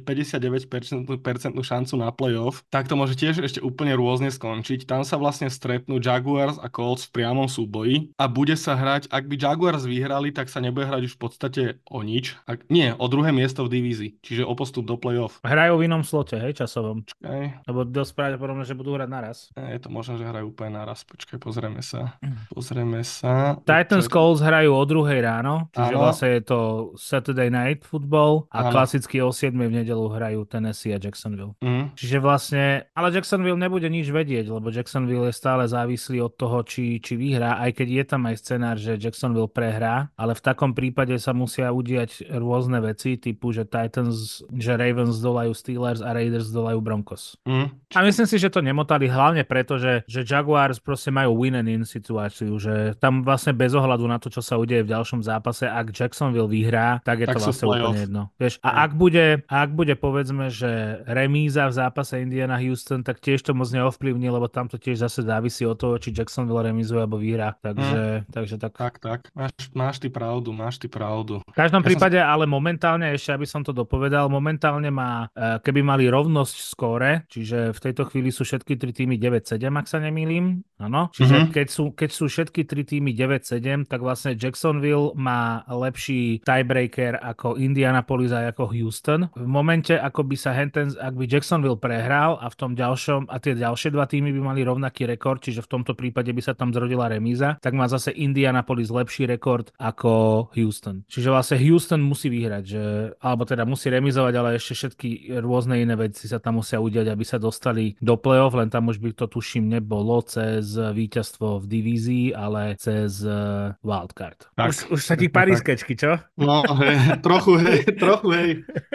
59% šancu na playoff, tak to môže tiež ešte úplne rôzne skončiť. Tam sa vlastne stretnú Jaguars a Colts v priamom súboji a bude sa hrať, ak by Jaguars vyhrali, tak sa nebude hrať už v podstate o nič. Nie, o druhé miesto v divízii, čiže o postup do playoff. Hrajú v inom slote, hej, časovom. Počkaj. Lebo dosť pravdepodobné, že budú hrať naraz. Je to možné, že hrajú úplne naraz. Počkaj, pozrieme sa. Pozrieme sa. Titans Colts hrajú o 2:00 ráno, čiže Áno. vlastne je to Saturday Night Football a Áno. klasicky o 7:00 v nedelu hrajú Tennessee a Jacksonville. Čiže vlastne, ale Jacksonville nebude nič vedieť, lebo Jacksonville je stále závislý od toho, či vyhrá, aj keď je tam aj scenár, že Jacksonville prehrá, ale v takom prípade sa musia udiať rôzne veci, typu, že Ravens dolajú Steelers a Raiders dolajú Broncos. A myslím si, že to nemotali hlavne preto, že Jaguars proste majú win-and-in situáciu, že tam vlastne bez ohľadu na to, čo sa udeje v ďalšom zápase, ak Jacksonville vyhrá, tak je to vlastne úplne jedno. Vieš, a ak bude povedzme, že remíza v zápase Indiana-Houston, tak tiež to moc neovplyvní, lebo tam to tiež zase závisí od toho, či Jacksonville remizuje alebo vyhrá. Takže tak. Tak. Máš ty pravdu. V každom prípade, ale momentálne, ešte aby som to dopovedal, momentálne keby mali rovnosť v skóre, čiže v tejto chvíli sú všetky tri týmy 9-7, ak sa nemýlim. Áno. Čiže keď sú všetky tri týmy 9-7, tak vlastne Jacksonville má lepší tiebreaker ako Indianapolis a ako Houston. V momente, ak by Jacksonville prehral a v tom ďalšom, a tie ďalšie dva týmy by mali rovnaký rekord, čiže v tomto prípade by sa tam zrodila remíza, tak má zase Indianapolis lepší rekord ako Houston. Čiže vlastne Houston musí vyhrať, alebo teda musí remizovať, ale ešte všetky rôzne iné veci sa tam musia udiať, aby sa dostali do play-off, len tam už by to tuším nebolo cez víťazstvo v divízii, ale cez wildcard. Už sa ti parí skečky, čo? No, trochu, hej.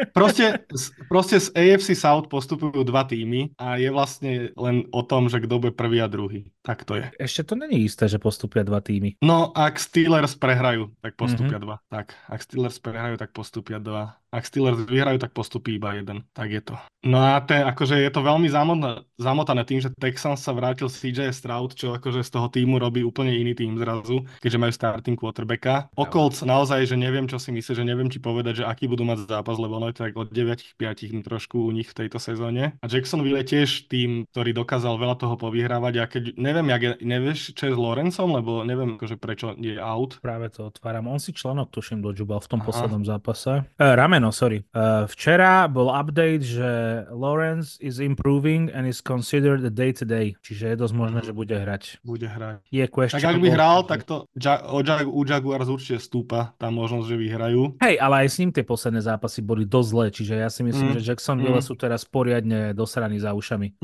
Proste z AFC South postupujú dva týmy a je vlastne len o tom, že kto bude prvý a druhý. Tak to je. Ešte to není isté, že postupia dva týmy. No, ak Steelers prehrajú, tak postupia dva. Tak, ak Steelers prehrajú, tak postupia dva. Ak Steelers vyhrajú, tak postupí iba jeden. Tak je to. No a akože je to veľmi zamotané tým, že Texans sa vrátil CJ Stroud, čo akože z toho týmu robí úplne iný tým zrazu, keďže majú starting quarterbacka. O Colts naozaj, že neviem, čo si myslíš, že neviem ti povedať, že aký budú mať zápas, lebo ono je to tak od 9-5 trošku u nich v tejto sezóne. A Jacksonville je tiež tým, ktorý dokázal veľa toho povyhrávať. A keď nevieš, čo je s Lawrenceom, lebo neviem, akože prečo je out. Práve to otváram. On si členok, tuším, dodžubal v tom poslednom zápase. Rameno, sorry. Včera bol update, že Lawrence is improving and is considered a day-to-day. Čiže je dosť možné, že bude hrať. Je question. Tak ak by hral, tak to u Jaguars určite stúpa tá možnosť, že vyhrajú. Hej, ale aj s ním tie posledné zápasy boli dosť zlé, čiže ja si myslím, že Jacksonville sú teraz poriadne dosraní za ušami.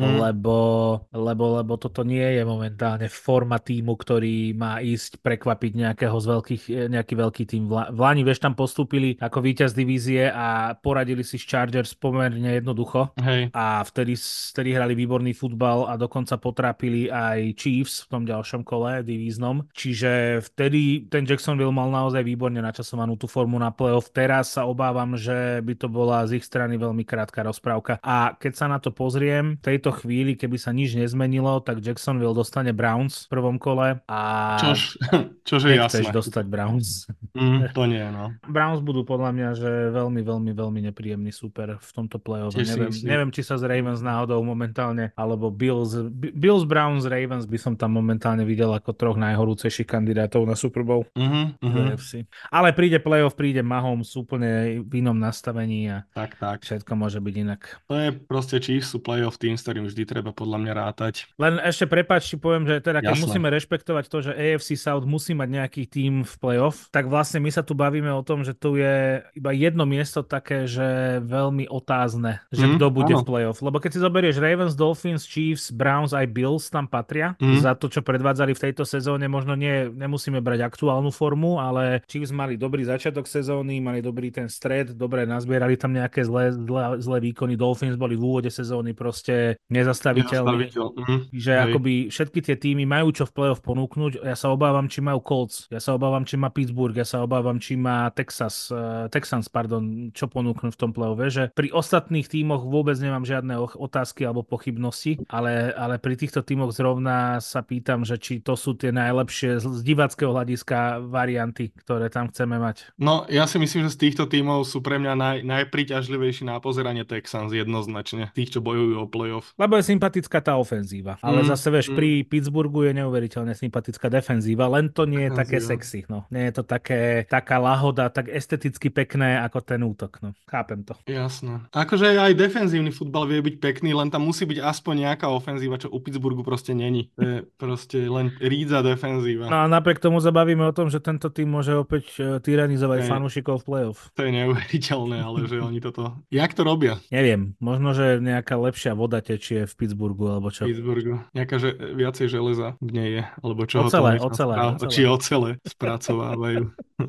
Lebo toto nie je momentálne forma týmu, ktorý má ísť prekvapiť nejaký veľký tým. V Lani, vieš, tam postúpili ako víťaz divízie a poradili si s Chargers pomerne jednoducho. Hej. A vtedy hrali výborný futbal a dokonca potrápili aj Chiefs v tom ďalšom kole divíznom. Čiže vtedy ten Jacksonville mal naozaj výborne načasovanú tú formu na playoff. Teraz sa obávam, že by to bola z ich strany veľmi krátka rozprávka. A keď sa na to pozriem, v tejto chvíli, keby sa nič nezmenilo, tak Jacksonville dostane Browns v prvom kole a čože je jasné. Nechceš dostať Browns. To nie, no. Browns budú podľa mňa, že veľmi, veľmi, veľmi nepríjemný súper v tomto play-off. Neviem, či sa z Ravens náhodou momentálne, alebo Bills, Browns, Ravens by som tam momentálne videl ako troch najhorúcejších kandidátov na Super Bowl. Ale príde play-off, príde Mahomes úplne v inom nastavení a tak. Všetko môže byť inak. To je proste Chiefs sú play-off tým, s ktorým vždy treba podľa mňa rátať. Len ešte prepáč, poviem, že teda keď musíme rešpektovať to, že AFC South musí mať nejaký tým v play-off, tak vlastne my sa tu bavíme o tom, že tu je iba jedno miesto také, že veľmi otázne, že kto bude v play-off. Lebo keď si zoberieš Ravens, Dolphins, Chiefs, Browns aj Bills tam patria za to, čo predvádzali v tejto sezóne. Možno nemusíme brať aktuálnu formu, ale Chiefs mali dobrý začiatok sezóny, mali dobrý ten stred, dobre nazbierali tam nejaké zlé výkony. Dolphins boli v úvode sezóny proste nezastaviteľní. Že akoby všetky tie týmy majú čo v playoff ponúknuť. Ja sa obávam, či majú Colts, ja sa obávam, či má Pittsburgh, ja sa obávam, či má Texans, čo ponúknuť v tom playoff. Že pri ostatných tímoch vôbec nemám žiadne otázky alebo pochybnosti, ale pri týchto tímoch zrovna sa pýtam, že či to sú tie najlepšie z diváckého hľadiska varianty, ktoré tam chceme mať. No, ja si myslím, že z týchto tímov sú pre mňa najpriťažlivejší na pozeranie Texans jednoznačne. Tých, čo bojujú o playoff. Lebo je sympatická tá ofenzíva. Ale zase, vieš, pri Pittsburghu je neuveriteľne sympatická defenzíva, len to nie je také sexy. No. Nie je to taká lahoda, tak esteticky pekné ako ten útok. No. Chápem to. Jasné. Akože aj defenzívny futbal vie byť pekný, len tam musí byť aspoň nejaká ofenzíva, čo u Pittsburghu proste není. To je proste len rídza defenzíva. No a napriek tomu zabavíme o tom, že tento tým môže opäť tyranizovať fanúšikov v playoff. To je neuveriteľné, ale že oni toto... Jak to robia? Neviem, možno, že nejaká lepšia voda tečie v Pittsburghu, alebo čo? V Pittsburghu. Nejaká, že viacej železa v nej je, alebo čo ocele. Či ocele spracovávajú.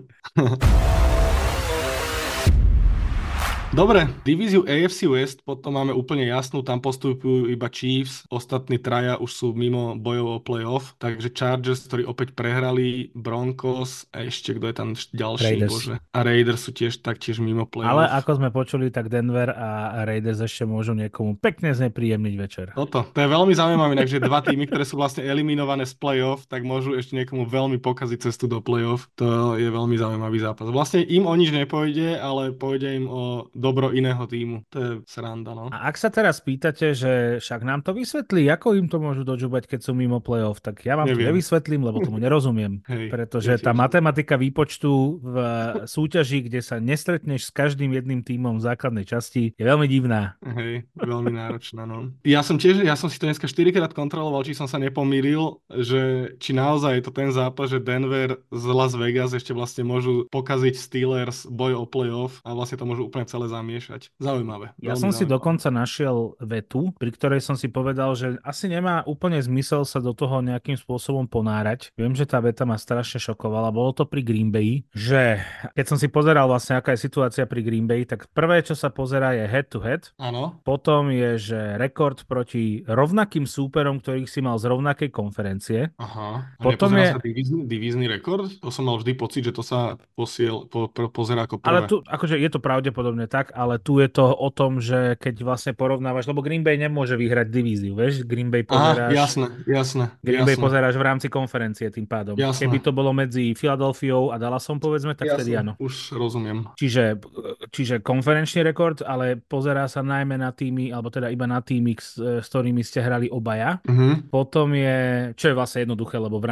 Dobre, divíziu AFC West potom máme úplne jasnú, tam postupujú iba Chiefs, ostatní traja už sú mimo bojov o playoff, takže Chargers, ktorí opäť prehrali, Broncos a ešte kto je tam ďalší, Raiders. Bože. A Raiders sú taktiež mimo playoff. Ale ako sme počuli, tak Denver a Raiders ešte môžu niekomu pekne znepríjemniť večer. To je veľmi zaujímavé, takže dva týmy, ktoré sú vlastne eliminované z playoff, tak môžu ešte niekomu veľmi pokaziť cestu do playoff. To je veľmi zaujímavý zápas. Vlastne im o nič nepôjde, ale pôjde im o dobro iného týmu. To je sranda, no. A ak sa teraz pýtate, že však nám to vysvetlí, ako im to môžu dožubať, keď sú mimo playoff, tak ja vám to nevysvetlím, lebo tomu nerozumiem. Pretože tá matematika výpočtu v súťaži, kde sa nestretneš s každým jedným tímom v základnej časti, je veľmi divná. Hej, veľmi náročná, no. Ja som si to dneska 4-krát kontroloval, či som sa nepomýlil, že či naozaj je to ten zápas, že Denver z Las Vegas ešte vlastne môžu pokaziť Steelers boj o playoff a vlastne to môžu úplne celé zamiešať. Zaujímavé. Ja som si dokonca našiel vetu, pri ktorej som si povedal, že asi nemá úplne zmysel sa do toho nejakým spôsobom ponárať. Viem, že tá veta ma strašne šokovala. Bolo to pri Green Bay, že keď som si pozeral vlastne, aká je situácia pri Green Bay, tak prvé, čo sa pozerá, je head to head. Áno. Potom je, že rekord proti rovnakým súperom, ktorých si mal z rovnakej konferencie. Aha. A potom je sa divízny rekord? To som mal vždy pocit, že to sa pozerá ako prvé. Ale tu, akože je to pravdepodobne tak, ale tu je to o tom, že keď vlastne porovnávaš, lebo Green Bay nemôže vyhrať divíziu, vieš? Green Bay pozeráš... Jasné. Green Bay pozeráš v rámci konferencie tým pádom. Jasné. Keby to bolo medzi Philadelphiou a Dallasom, povedzme, tak vtedy áno. Už rozumiem. Čiže konferenčný rekord, ale pozerá sa najmä na týmy, alebo teda iba na týmy, s ktorými ste hrali obaja. Potom je, čo je vlastne jednoduché, lebo v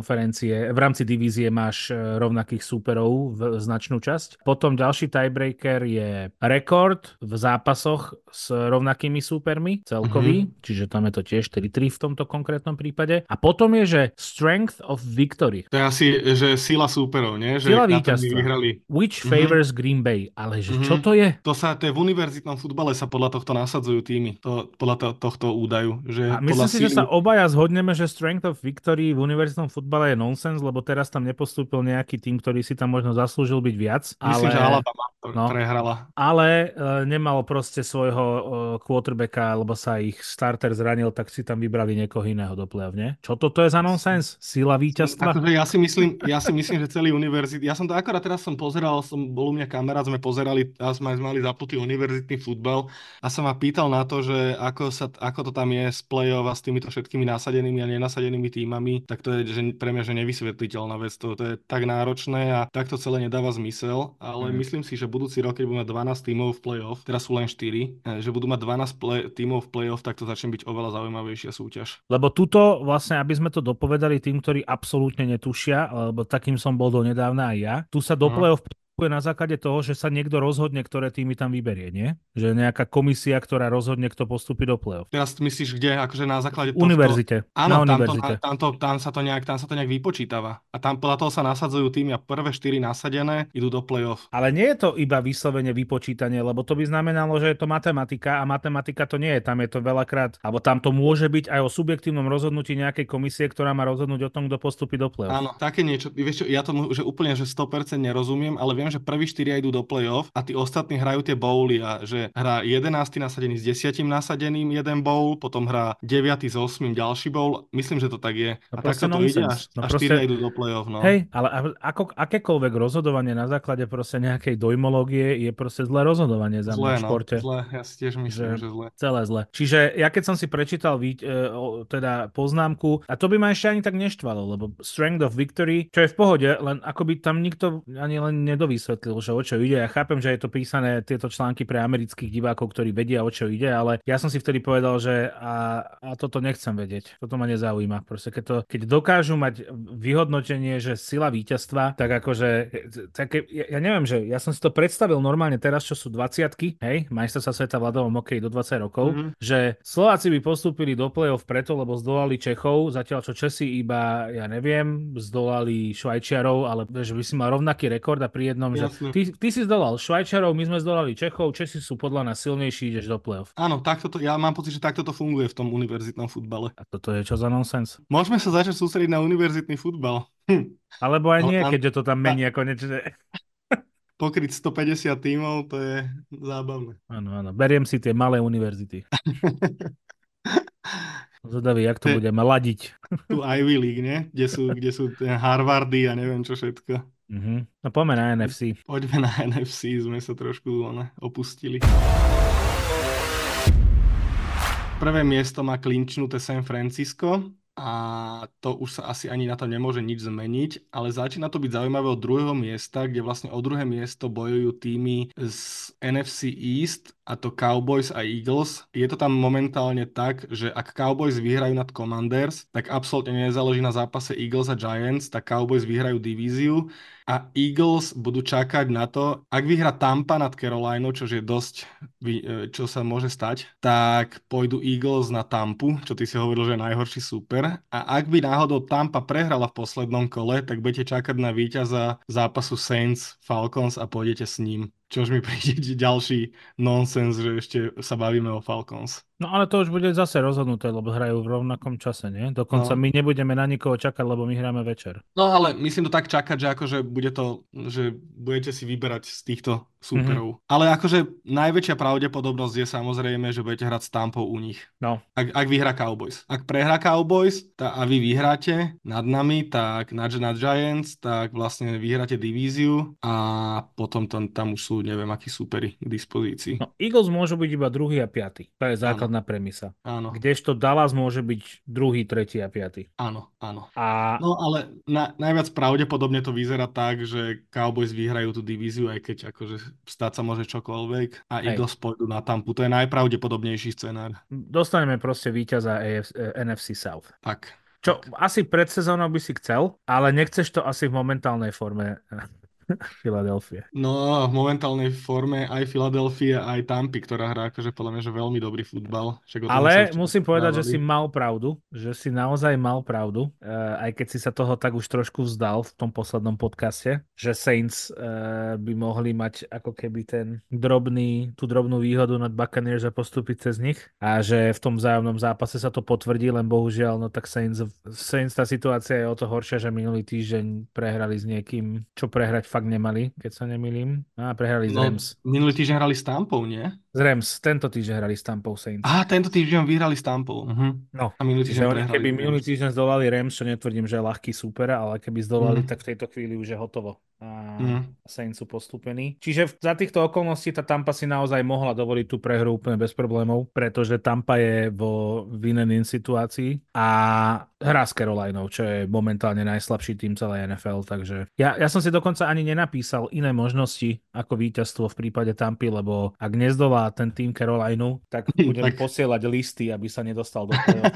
rámci divízie máš rovnakých súperov v značnú časť. Potom ďalší tiebreaker je rekord v zápasoch s rovnakými súpermi, celkový, čiže tam je to tiež 4-3 v tomto konkrétnom prípade. A potom je, že strength of victory. To je asi, že sila súperov, nie? Sila víťazstva. Which favors Green Bay. Ale že čo to je? To je v univerzitnom futbale sa podľa tohto nasadzujú týmy. Podľa tohto údaju. Že a myslím si, že sa obaja zhodneme, že strength of victory v univerzitnom futbale je nonsens, lebo teraz tam nepostúpil nejaký tým, ktorý si tam možno zaslúžil byť viac. Myslím, že Alabama prehrala. Ale nemal proste svojho quarterbacka, lebo sa ich starter zranil, tak si tam vybrali niekoho iného do play-off, nie? Čo toto je za nonsens? Sila víťazstva? Akože ja si myslím, že celý univerzit... Ja som to akorát teraz pozeral, bol u mňa kamarát, sme pozerali a sme mali zapnutý univerzitný futbal a som ma pýtal na to, že ako to tam je s play-off a s týmito všetkými nasadenými a nenasadenými tímami, tak to je že pre mňa že nevysvetliteľná vec. To je tak náročné a takto celé nedáva zmysel, ale myslím si, že budúci rok, keď budú mať 12 tímov v play-off, teraz sú len 4, že budú mať 12 tímov v play-off, tak to začne byť oveľa zaujímavejšia súťaž. Lebo tuto vlastne, aby sme to dopovedali tým, ktorí absolútne netušia, lebo takým som bol donedávna aj ja, tu sa do play-off na základe toho, že sa niekto rozhodne, ktoré týmy tam vyberie, nie? Že nejaká komisia, ktorá rozhodne, kto postupí do play-off. Teraz myslíš, kde? Akože na základe tohto... Univerzite. Áno, tam sa to nejak vypočítava. A tam podľa toho sa nasadzujú týmy a prvé 4 nasadené idú do play-off. Ale nie je to iba vyslovene vypočítanie, lebo to by znamenalo, že je to matematika a matematika to nie je. Tam je to veľakrát, alebo tam to môže byť aj o subjektívnom rozhodnutí nejakej komisie, ktorá má rozhodnúť o tom, kto postupí do play-off. Áno, také niečo. Vieš čo, ja tomu že úplne že 100% nerozumiem, ale viem, že prví štyria idú do play-off a tí ostatní hrajú tie bowly a že hrá 11. nasadený s 10. nasadeným jeden bowl, potom hrá 9. s 8. ďalší bowl. Myslím, že to tak je. No A proste takto to ide, nonsens. No až štyria proste, idú do play-off, no. hej, ale ako, akékoľvek rozhodovanie na základe proste nejakej dojmológie je proste zlé rozhodovanie za mňa Zlé, v no. športe. Zlé, ja si tiež myslím, Že že zlé. celé zle. Čiže ja keď som si prečítal teda poznámku, a to by ma ešte ani tak neštvalo, lebo Strength of Victory, čo je v pohode, len akoby tam nikto ani len nedovysvetlil, že o čo ide. Ja chápem, že je to písané tieto články pre amerických divákov, ktorí vedia, o čo ide, ale ja som si vtedy povedal, že a toto nechcem vedieť. Toto ma nezaujíma. Proste keď dokážu mať vyhodnotenie, že sila víťazstva, tak akože ja neviem, že ja som si to predstavil normálne teraz, čo sú 20-ky, hej, majstrovstvá sveta v ľadovom hokeji do 20 rokov, že Slováci by postúpili do play-off preto, lebo zdolali Čechov, zatiaľ čo Česi iba, ja neviem, zdolali Švajčiarov, ale že by si mal rovnaký rekord a pri jednom, že Jasne. ty si zdolal Švajčiarov, my sme zdolali Čechov, Česi sú podľa nás silnejší, ideš do play-off. Áno, ja mám pocit, že takto to funguje v tom univerzitnom futbale. A toto je čo za nonsens? Môžeme sa začať sústrediť na univerzitný futbal. Alebo aj Ale nie, tam keďže to tam menia konečne. pokryť 150 tímov, to je zábavné. Áno, áno. Beriem si tie malé univerzity. Zvedavý, jak to budeme ladiť. Tu Ivy League, nie? Kde sú Harvardy a neviem čo všetko. No poďme na NFC. Poďme na NFC, sme sa trošku opustili. Prvé miesto má klinčnuté San Francisco a to už sa asi ani na to nemôže nič zmeniť, ale začína to byť zaujímavé od druhého miesta, kde vlastne o druhé miesto bojujú týmy z NFC East, a to Cowboys a Eagles. Je to tam momentálne tak, že ak Cowboys vyhrajú nad Commanders, tak absolútne nezáleží na zápase Eagles a Giants, tak Cowboys vyhrajú divíziu a Eagles budú čakať na to, ak vyhra Tampa nad Carolinou, čo je dosť, čo sa môže stať, tak pôjdu Eagles na Tampu, čo ty si hovoril, že je najhorší super. A ak by náhodou Tampa prehrala v poslednom kole, tak budete čakať na víťaza zápasu Saints Falcons a pôjdete s ním. Čož mi príde ďalší nonsens, že ešte sa bavíme o Falcons. No ale to už bude zase rozhodnuté, lebo hrajú v rovnakom čase, nie? Dokonca my nebudeme na nikoho čakať, lebo my hráme večer. No ale myslím to tak čakať, že akože že budete si vyberať z týchto súperov. Ale akože najväčšia pravdepodobnosť je samozrejme, že budete hrať s Tampou u nich. No. Ak vyhrá Cowboys. Ak prehrá Cowboys a vy vyhráte nad nami, tak nad Giants, tak vlastne vyhráte divíziu a potom tam už sú neviem akí súperi k dispozícii. No, Eagles môžu byť iba 2. a 5. To je základná premisa. Áno. Kdežto Dallas môže byť 2., 3. a 5. Áno. A... No ale najviac pravdepodobne to vyzerá tak, že Cowboys vyhrajú tú divíziu, aj keď akože stať sa môže čokoľvek a Eagles pôjdu na Tampu. To je najpravdepodobnejší scenár. Dostaneme proste víťaza NFC South. Tak. Čo asi pred sezónou by si chcel, ale nechceš to asi v momentálnej forme Filadelfie. No, v momentálnej forme aj Filadelfie, aj Tampy, ktorá hrá akože podľa mňa, že veľmi dobrý futbal. Ale musím povedať, že si mal pravdu, že si naozaj mal pravdu, aj keď si sa toho tak už trošku vzdal v tom poslednom podcaste, že Saints by mohli mať ako keby tú drobnú výhodu nad Buccaneers a postúpiť cez nich a že v tom vzájomnom zápase sa to potvrdí, len bohužiaľ, no tak Saints tá situácia je o to horšia, že minulý týždeň prehrali s niekým, čo prehrať fakt nemali, keď sa nemýlim. Prehrali s Rams. Minulý týždeň hrali s Tampou, nie? Z Rams. Tento týždeň hrali s Tampou Saints. Tento týždeň vyhrali s Tampou. No, a minulý týždeň prehrali. Keby minulý týždeň zdolali Rams, čo netvrdím, že je ľahký super, ale keby zdolali, tak v tejto chvíli už je hotovo. A Saints sú postúpení. Čiže za týchto okolností tá Tampa si naozaj mohla dovoliť tú prehru úplne bez problémov, pretože Tampa je vo winning situácii a hrá s Carolinou, čo je momentálne najslabší tým celej NFL, takže ja som si dokonca ani nenapísal iné možnosti ako víťazstvo v prípade Tampy, lebo ak nezdolá ten tým Carolinu, tak budem posielať listy, aby sa nedostal do play-off.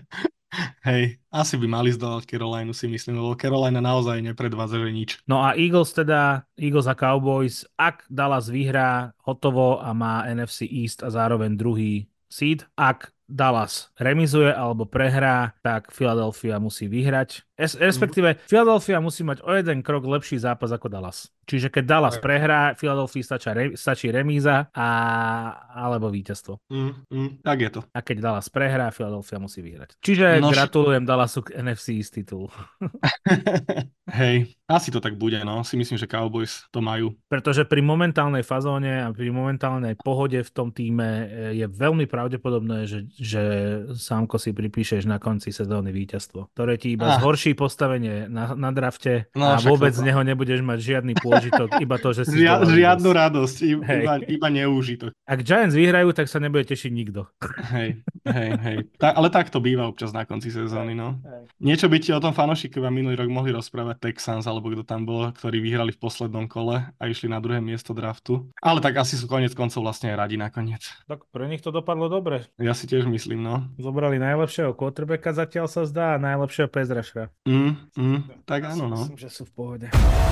Hej, asi by mali zdolať Carolinu, si myslím, lebo Carolina naozaj nepredvádza, že nič. No a Eagles a Cowboys, ak Dallas vyhrá hotovo a má NFC East a zároveň druhý seed, ak Dallas remizuje alebo prehrá, tak Philadelphia musí vyhrať. Respektíve Philadelphia musí mať o jeden krok lepší zápas ako Dallas. Čiže keď Dallas prehrá, Philadelphia stačí remíza alebo víťazstvo. Tak je to. A keď Dallas prehrá, Philadelphia musí vyhrať. Čiže gratulujem Dallasu k NFC East titulu. Hej, asi to tak bude, no. Si myslím, že Cowboys to majú. Pretože pri momentálnej fazóne a pri momentálnej pohode v tom týme je veľmi pravdepodobné, že Sámko si pripíšeš na konci sezóny víťazstvo, ktoré ti iba Ah, zhorší postavenie na drafte no a však vôbec z toto. neho nebudeš mať žiadny pôžitok, iba to, že si zdolal Žiadnu Eagles. radosť, Hej. iba neúžitok. Ak Giants vyhrajú, tak sa nebude tešiť nikto. Hej. Ale tak to býva občas na konci sezóny, no. Hej. Niečo by ti o tom fanúšikovia minulý rok mohli rozprávať Texans, alebo kto tam bol, ktorí vyhrali v poslednom kole a išli na druhé miesto draftu. Ale tak asi sú konec koncov vlastne aj radi nakoniec. Tak pre nich to dopadlo dobre. Ja si tiež myslím, no. Zobrali najlepšieho quarterbacka, zatiaľ sa zdá, a najlepšieho pass rushera. Tak Ja si áno, no. myslím, že sú v pohode.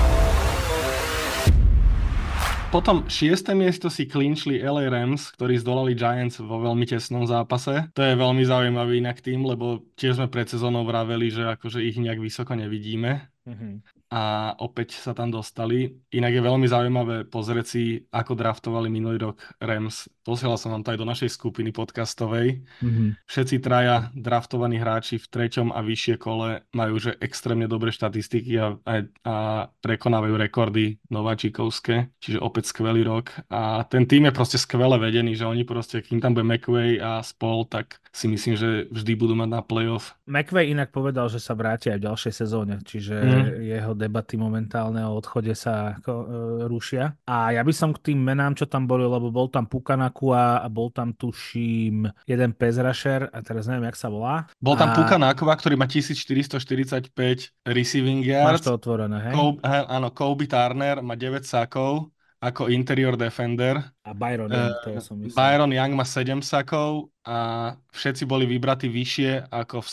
Potom 6. miesto si klinčili LA Rams, ktorí zdolali Giants vo veľmi tesnom zápase. To je veľmi zaujímavý inak tým, lebo tiež sme pred sezónou vraveli, že akože ich nejak vysoko nevidíme. A opäť sa tam dostali. Inak je veľmi zaujímavé pozrieť si, ako draftovali minulý rok Rams. Posielal som vám to aj do našej skupiny podcastovej. Všetci traja draftovaní hráči v 3. a vyššie kole majú že extrémne dobré štatistiky a prekonávajú rekordy nováčikovské. Čiže opäť skvelý rok. A ten tým je proste skvele vedený, že oni proste, kým tam bude McVay a spol, tak si myslím, že vždy budú mať na playoff. McVay inak povedal, že sa vráti aj v ďalšej sezóne, čiže jeho debaty momentálne o odchode sa rušia. A ja by som k tým menám, čo tam boli, lebo bol tam Pukanakua a bol tam, tuším, jeden pass rusher, a teraz neviem, jak sa volá. Bol tam Puka Nakova, ktorý má 1445 receiving Máš yards. to otvorené, hej? Áno, Kobe Turner má 9 sakov ako interior defender. A Byron Young, to ja som myslel. Byron Young má 7 sakov a všetci boli vybratí vyššie,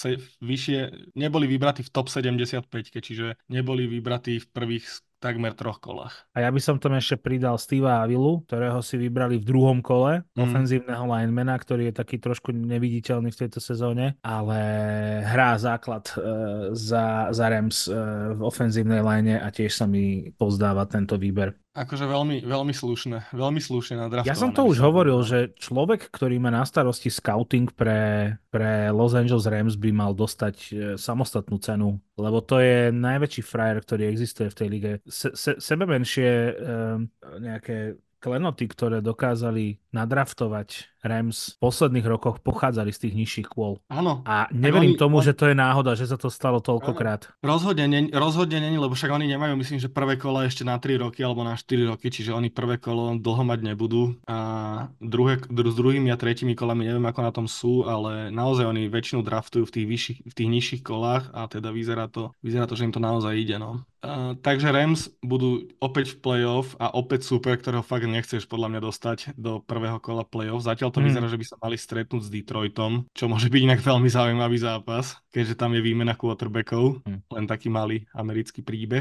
neboli vybratí v top 75, čiže neboli vybratí v prvých takmer 3 kolách. A ja by som tam ešte pridal Steva Avilu, ktorého si vybrali v 2. kole, ofenzívneho linemana, ktorý je taký trošku neviditeľný v tejto sezóne, ale hrá základ za Rams v ofenzívnej line a tiež sa mi pozdáva tento výber. Akože veľmi slušné nadraftované. Ja som to už hovoril, že človek, ktorý má na starosti scouting pre Los Angeles Rams, by mal dostať samostatnú cenu, lebo to je najväčší frajer, ktorý existuje v tej lige. Sebe menšie nejaké klenoty, ktoré dokázali nadraftovať Rams v posledných rokoch, pochádzali z tých nižších kôl. Áno. A neverím tomu, že to je náhoda, že sa to stalo toľkokrát. Rozhodne nie, lebo však oni nemajú, myslím, že prvé kolo ešte na 3 roky alebo na 4 roky, čiže oni prvé kolo dlho mať nebudú a s druhými a tretími kolami neviem, ako na tom sú, ale naozaj oni väčšinu draftujú v tých nižších kolách a teda vyzerá to, že im to naozaj ide, no. Takže Rams budú opäť v playoff a opäť super, ktorého fakt nechceš podľa mňa dostať do prvého kola playoff. Zatiaľ to vyzerá, že by sa mali stretnúť s Detroitom, čo môže byť inak veľmi zaujímavý zápas, keďže tam je výmena quarterbackov. Len taký malý americký príbeh.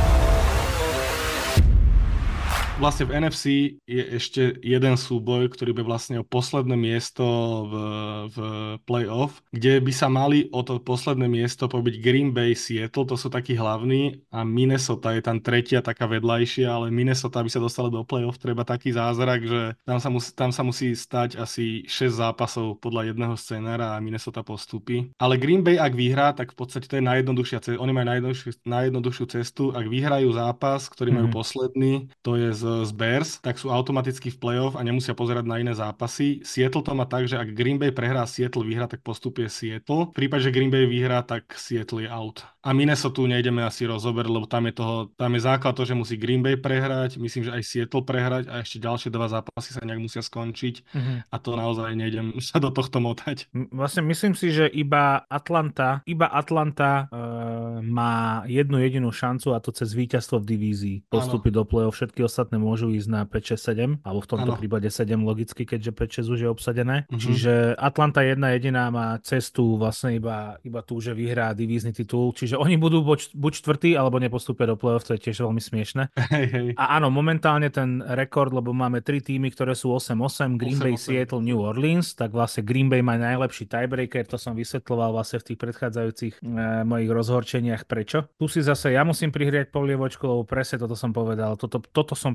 Vlastne v NFC je ešte jeden súboj, ktorý bude vlastne o posledné miesto v playoff, kde by sa mali o to posledné miesto pobiť Green Bay, Seattle, to sú takí hlavní, a Minnesota je tam tretia taká vedľajšia, ale Minnesota, aby sa dostala do playoff, treba taký zázrak, že tam sa musí stať asi 6 zápasov podľa jedného scenára a Minnesota postupí. Ale Green Bay, ak vyhrá, tak v podstate to je najjednoduchšia cesta. Oni majú najjednoduchšiu cestu. Ak vyhrajú zápas, ktorý majú posledný, to je z Bears, tak sú automaticky v playoff a nemusia pozerať na iné zápasy. Seattle to má tak, že ak Green Bay prehrá, Seattle vyhrá, tak postupuje Seattle. V prípade, že Green Bay vyhrá, tak Seattle je out. A Minnesota nejdeme asi rozoberať, lebo tam je základ to, že musí Green Bay prehrať, myslím, že aj Seattle prehrať a ešte ďalšie 2 zápasy sa nejak musia skončiť. A to naozaj nejdem sa do tohto motať. Vlastne myslím si, že iba Atlanta má jednu jedinú šancu, a to cez víťazstvo v divízii postúpiť do play-off. Všetky ostatné môžu ísť na 5, 6, 7, alebo v tomto prípade 7 logicky, keďže 5, 6 už je obsadené. Čiže Atlanta jedna jediná má cestu vlastne iba tú, že vyhrá divízny titul. Čiže oni budú buď štvrtý, alebo nepostúpia do play-off, to je tiež veľmi smiešne. A áno, momentálne ten rekord, lebo máme 3 týmy, ktoré sú 8-8, Green Bay, Seattle, New Orleans, tak vlastne Green Bay má najlepší tiebreaker, to som vysvetľoval vlastne v tých predchádzajúcich mojich rozhorčeniach prečo. Tu si zase ja musím prihriať polievočku, lebo presne toto som povedal. Toto som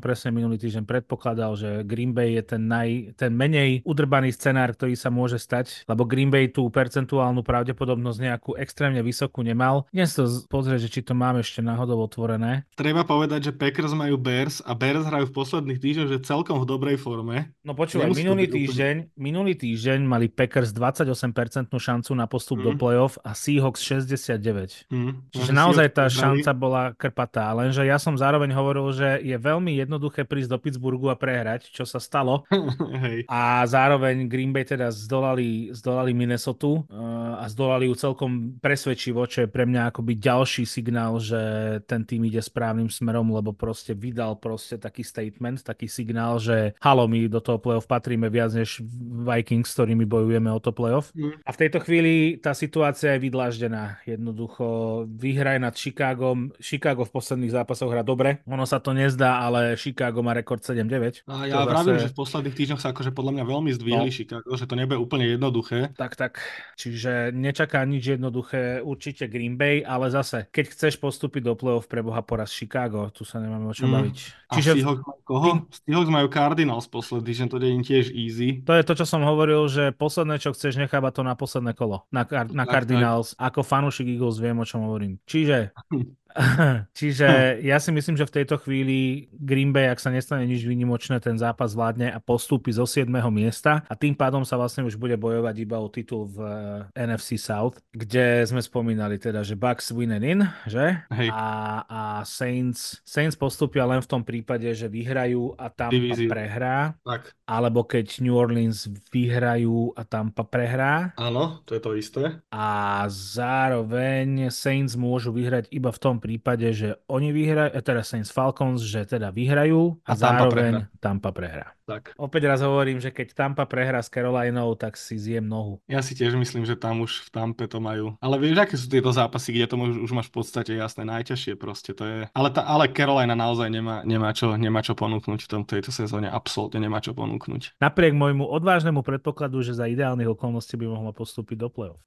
presne minulý týždeň predpokladal, že Green Bay je ten menej udrbaný scenár, ktorý sa môže stať, lebo Green Bay tú percentuálnu pravdepodobnosť nejakú extrémne vysokú nemal. Dnes to pozrieť, že či to mám ešte náhodou otvorené. Treba povedať, že Packers majú Bears a Bears hrajú v posledných týždňoch, že celkom v dobrej forme. No počúvaj, minulý týždeň mali Packers 28% šancu na postup do playoff a Seahawks 69%. Čiže naozaj tá šanca bola krpatá, lenže ja som zároveň hovoril, že je veľmi jednoduché prísť do Pittsburghu a prehrať, čo sa stalo. Hej. A zároveň Green Bay teda zdolali Minnesota a zdolali ju celkom presvedčivo, čo je pre mňa akoby ďalší signál, že ten tým ide správnym smerom, lebo proste vydal taký statement, taký signál, že halo, my do toho playoff patríme viac než Vikings, s ktorými bojujeme o to playoff. A v tejto chvíli tá situácia je vydláždená. Jednoducho vyhraj nad Chicagom. Chicago v posledných zápasoch hrá dobre. Ono sa to nezdá, ale Chicago má rekord 7-9. A ja vravím, že v posledných týždňoch sa akože podľa mňa veľmi zdvihli Chicago, že to nebude úplne jednoduché. Tak. Čiže nečaká nič jednoduché určite Green Bay, ale zase, keď chceš postúpiť do playoff, pre Boha poraz Chicago, tu sa nemáme o čom baviť. Čiže Seahawks majú koho? Seahawks majú Cardinals posledný týždeň, to je tiež easy. To je to, čo som hovoril, že posledné, čo chceš, necháva to na posledné kolo. Na Cardinals. Tak. Ako fanúšik Eagles viem, o čom hovorím. Čiže ja si myslím, že v tejto chvíli Green Bay, ak sa nestane nič výnimočné, ten zápas vládne a postúpi zo 7. miesta a tým pádom sa vlastne už bude bojovať iba o titul v NFC South, kde sme spomínali teda, že Bucks win and in, že? A Saints postúpia len v tom prípade, že vyhrajú a Tampa prehrá. Tak. Alebo keď New Orleans vyhrajú a Tampa prehrá. Áno, to je to isté. A zároveň Saints môžu vyhrať iba v tom prípade, že oni vyhrajú, teda Saints Falcons, že teda vyhrajú a zároveň Tampa prehrá. Tak. Opäť raz hovorím, že keď Tampa prehrá s Carolinou, tak si zjem nohu. Ja si tiež myslím, že tam už v Tampe to majú. Ale vieš, aké sú tieto zápasy, kde to už máš v podstate jasné, najťažšie proste to je. Ale Carolina naozaj nemá čo ponúknuť v tejto sezóne, absolútne nemá čo ponúknuť. Napriek môjmu odvážnemu predpokladu, že za ideálnych okolností by mohla postúpiť do play-off.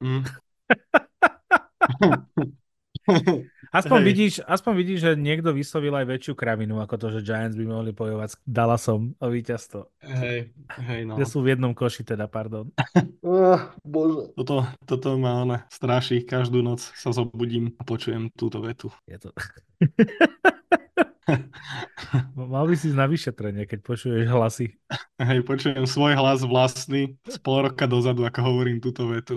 Aspoň vidíš, že niekto vyslovil aj väčšiu kravinu, ako to, že Giants by mohli bojovať s Dallasom o víťazstvo. Hej, no. Kde sú v jednom koši teda, pardon. Bože. Toto ma straší. Každú noc sa zobudím a počujem túto vetu. Je to... Mal by si ísť na vyšetrenie, keď počuješ hlasy. Hej, počujem svoj hlas vlastný z pol roka dozadu, ako hovorím túto vetu.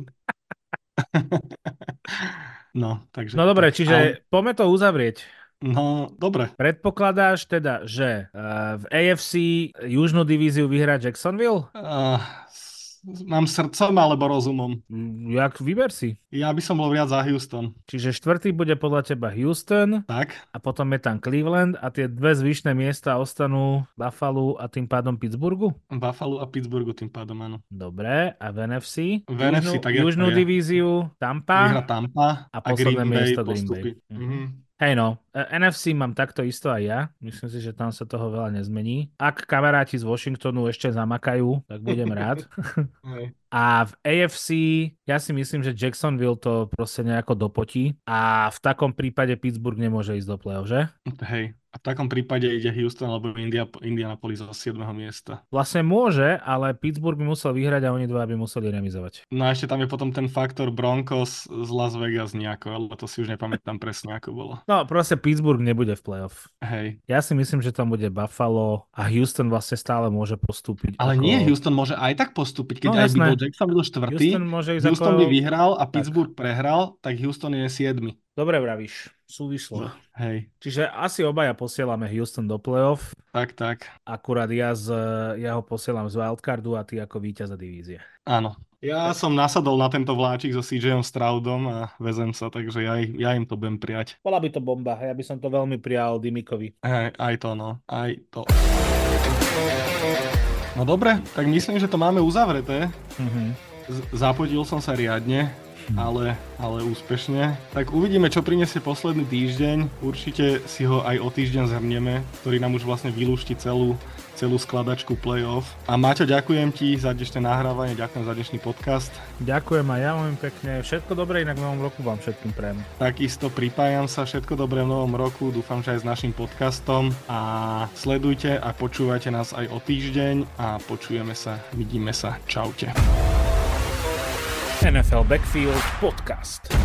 No, takže... No dobre, čiže poďme to uzavrieť. No, dobre. Predpokladáš teda, že v AFC južnú divíziu vyhrá Jacksonville? Mám srdcom alebo rozumom? Jak vyber si. Ja by som bol viac za Houston. Čiže štvrtý bude podľa teba Houston. Tak. A potom je tam Cleveland a tie dve zvyšné miesta ostanú Buffalo a tým pádom Pittsburghu? Buffalo a Pittsburghu tým pádom, áno. Dobre, a v NFC? Južnú divíziu Tampa. Vyhra Tampa a posledné miesto Green Bay. Mm-hmm. Hej no, NFC mám takto isto aj ja. Myslím si, že tam sa toho veľa nezmení. Ak kamaráti z Washingtonu ešte zamakajú, tak budem rád. A v AFC ja si myslím, že Jacksonville to proste nejako dopotí a v takom prípade Pittsburgh nemôže ísť do play-off, že? Hej. A v takom prípade ide Houston alebo Indianapolis zo 7. miesta. Vlastne môže, ale Pittsburgh by musel vyhrať a oni dva by museli remizovať. No a ešte tam je potom ten faktor Broncos z Las Vegas nejako, ale to si už nepamätám presne, ako bolo. No proste Pittsburgh nebude v playoff. Hej. Ja si myslím, že tam bude Buffalo a Houston vlastne stále môže postúpiť. Ale nie, Houston môže aj tak postúpiť, keď aj by bol Jacksonville štvrtý, Houston by vyhral a Pittsburgh prehral, tak Houston je 7. Dobre vravíš, súvislo. Hej. Čiže asi obaja posielame Houston do playoff. Tak. Akurát ja ho posielam z wildcardu a ty ako víťaza divízie. Áno. Ja som nasadol na tento vláčik so CJom Stroudom a vezem sa, takže ja im to budem prijať. Bola by to bomba, ja by som to veľmi prijal Dimikovi. Aj to. No dobre, tak myslím, že to máme uzavreté. Zapodil som sa riadne. ale úspešne. Tak uvidíme, čo prinesie posledný týždeň. Určite si ho aj o týždeň zhrnieme, ktorý nám už vlastne vylúšti celú skladačku playoff. A Maťo, ďakujem ti za dnešné nahrávanie, ďakujem za dnešný podcast. Ďakujem aj ja veľmi pekne. Všetko dobré, inak v novom roku vám všetkým prajem. Takisto pripájam sa, všetko dobré v novom roku, dúfam, že aj s našim podcastom a sledujte a počúvajte nás aj o týždeň a počujeme sa, vidíme sa. Čaute. NFL Backfield Podcast.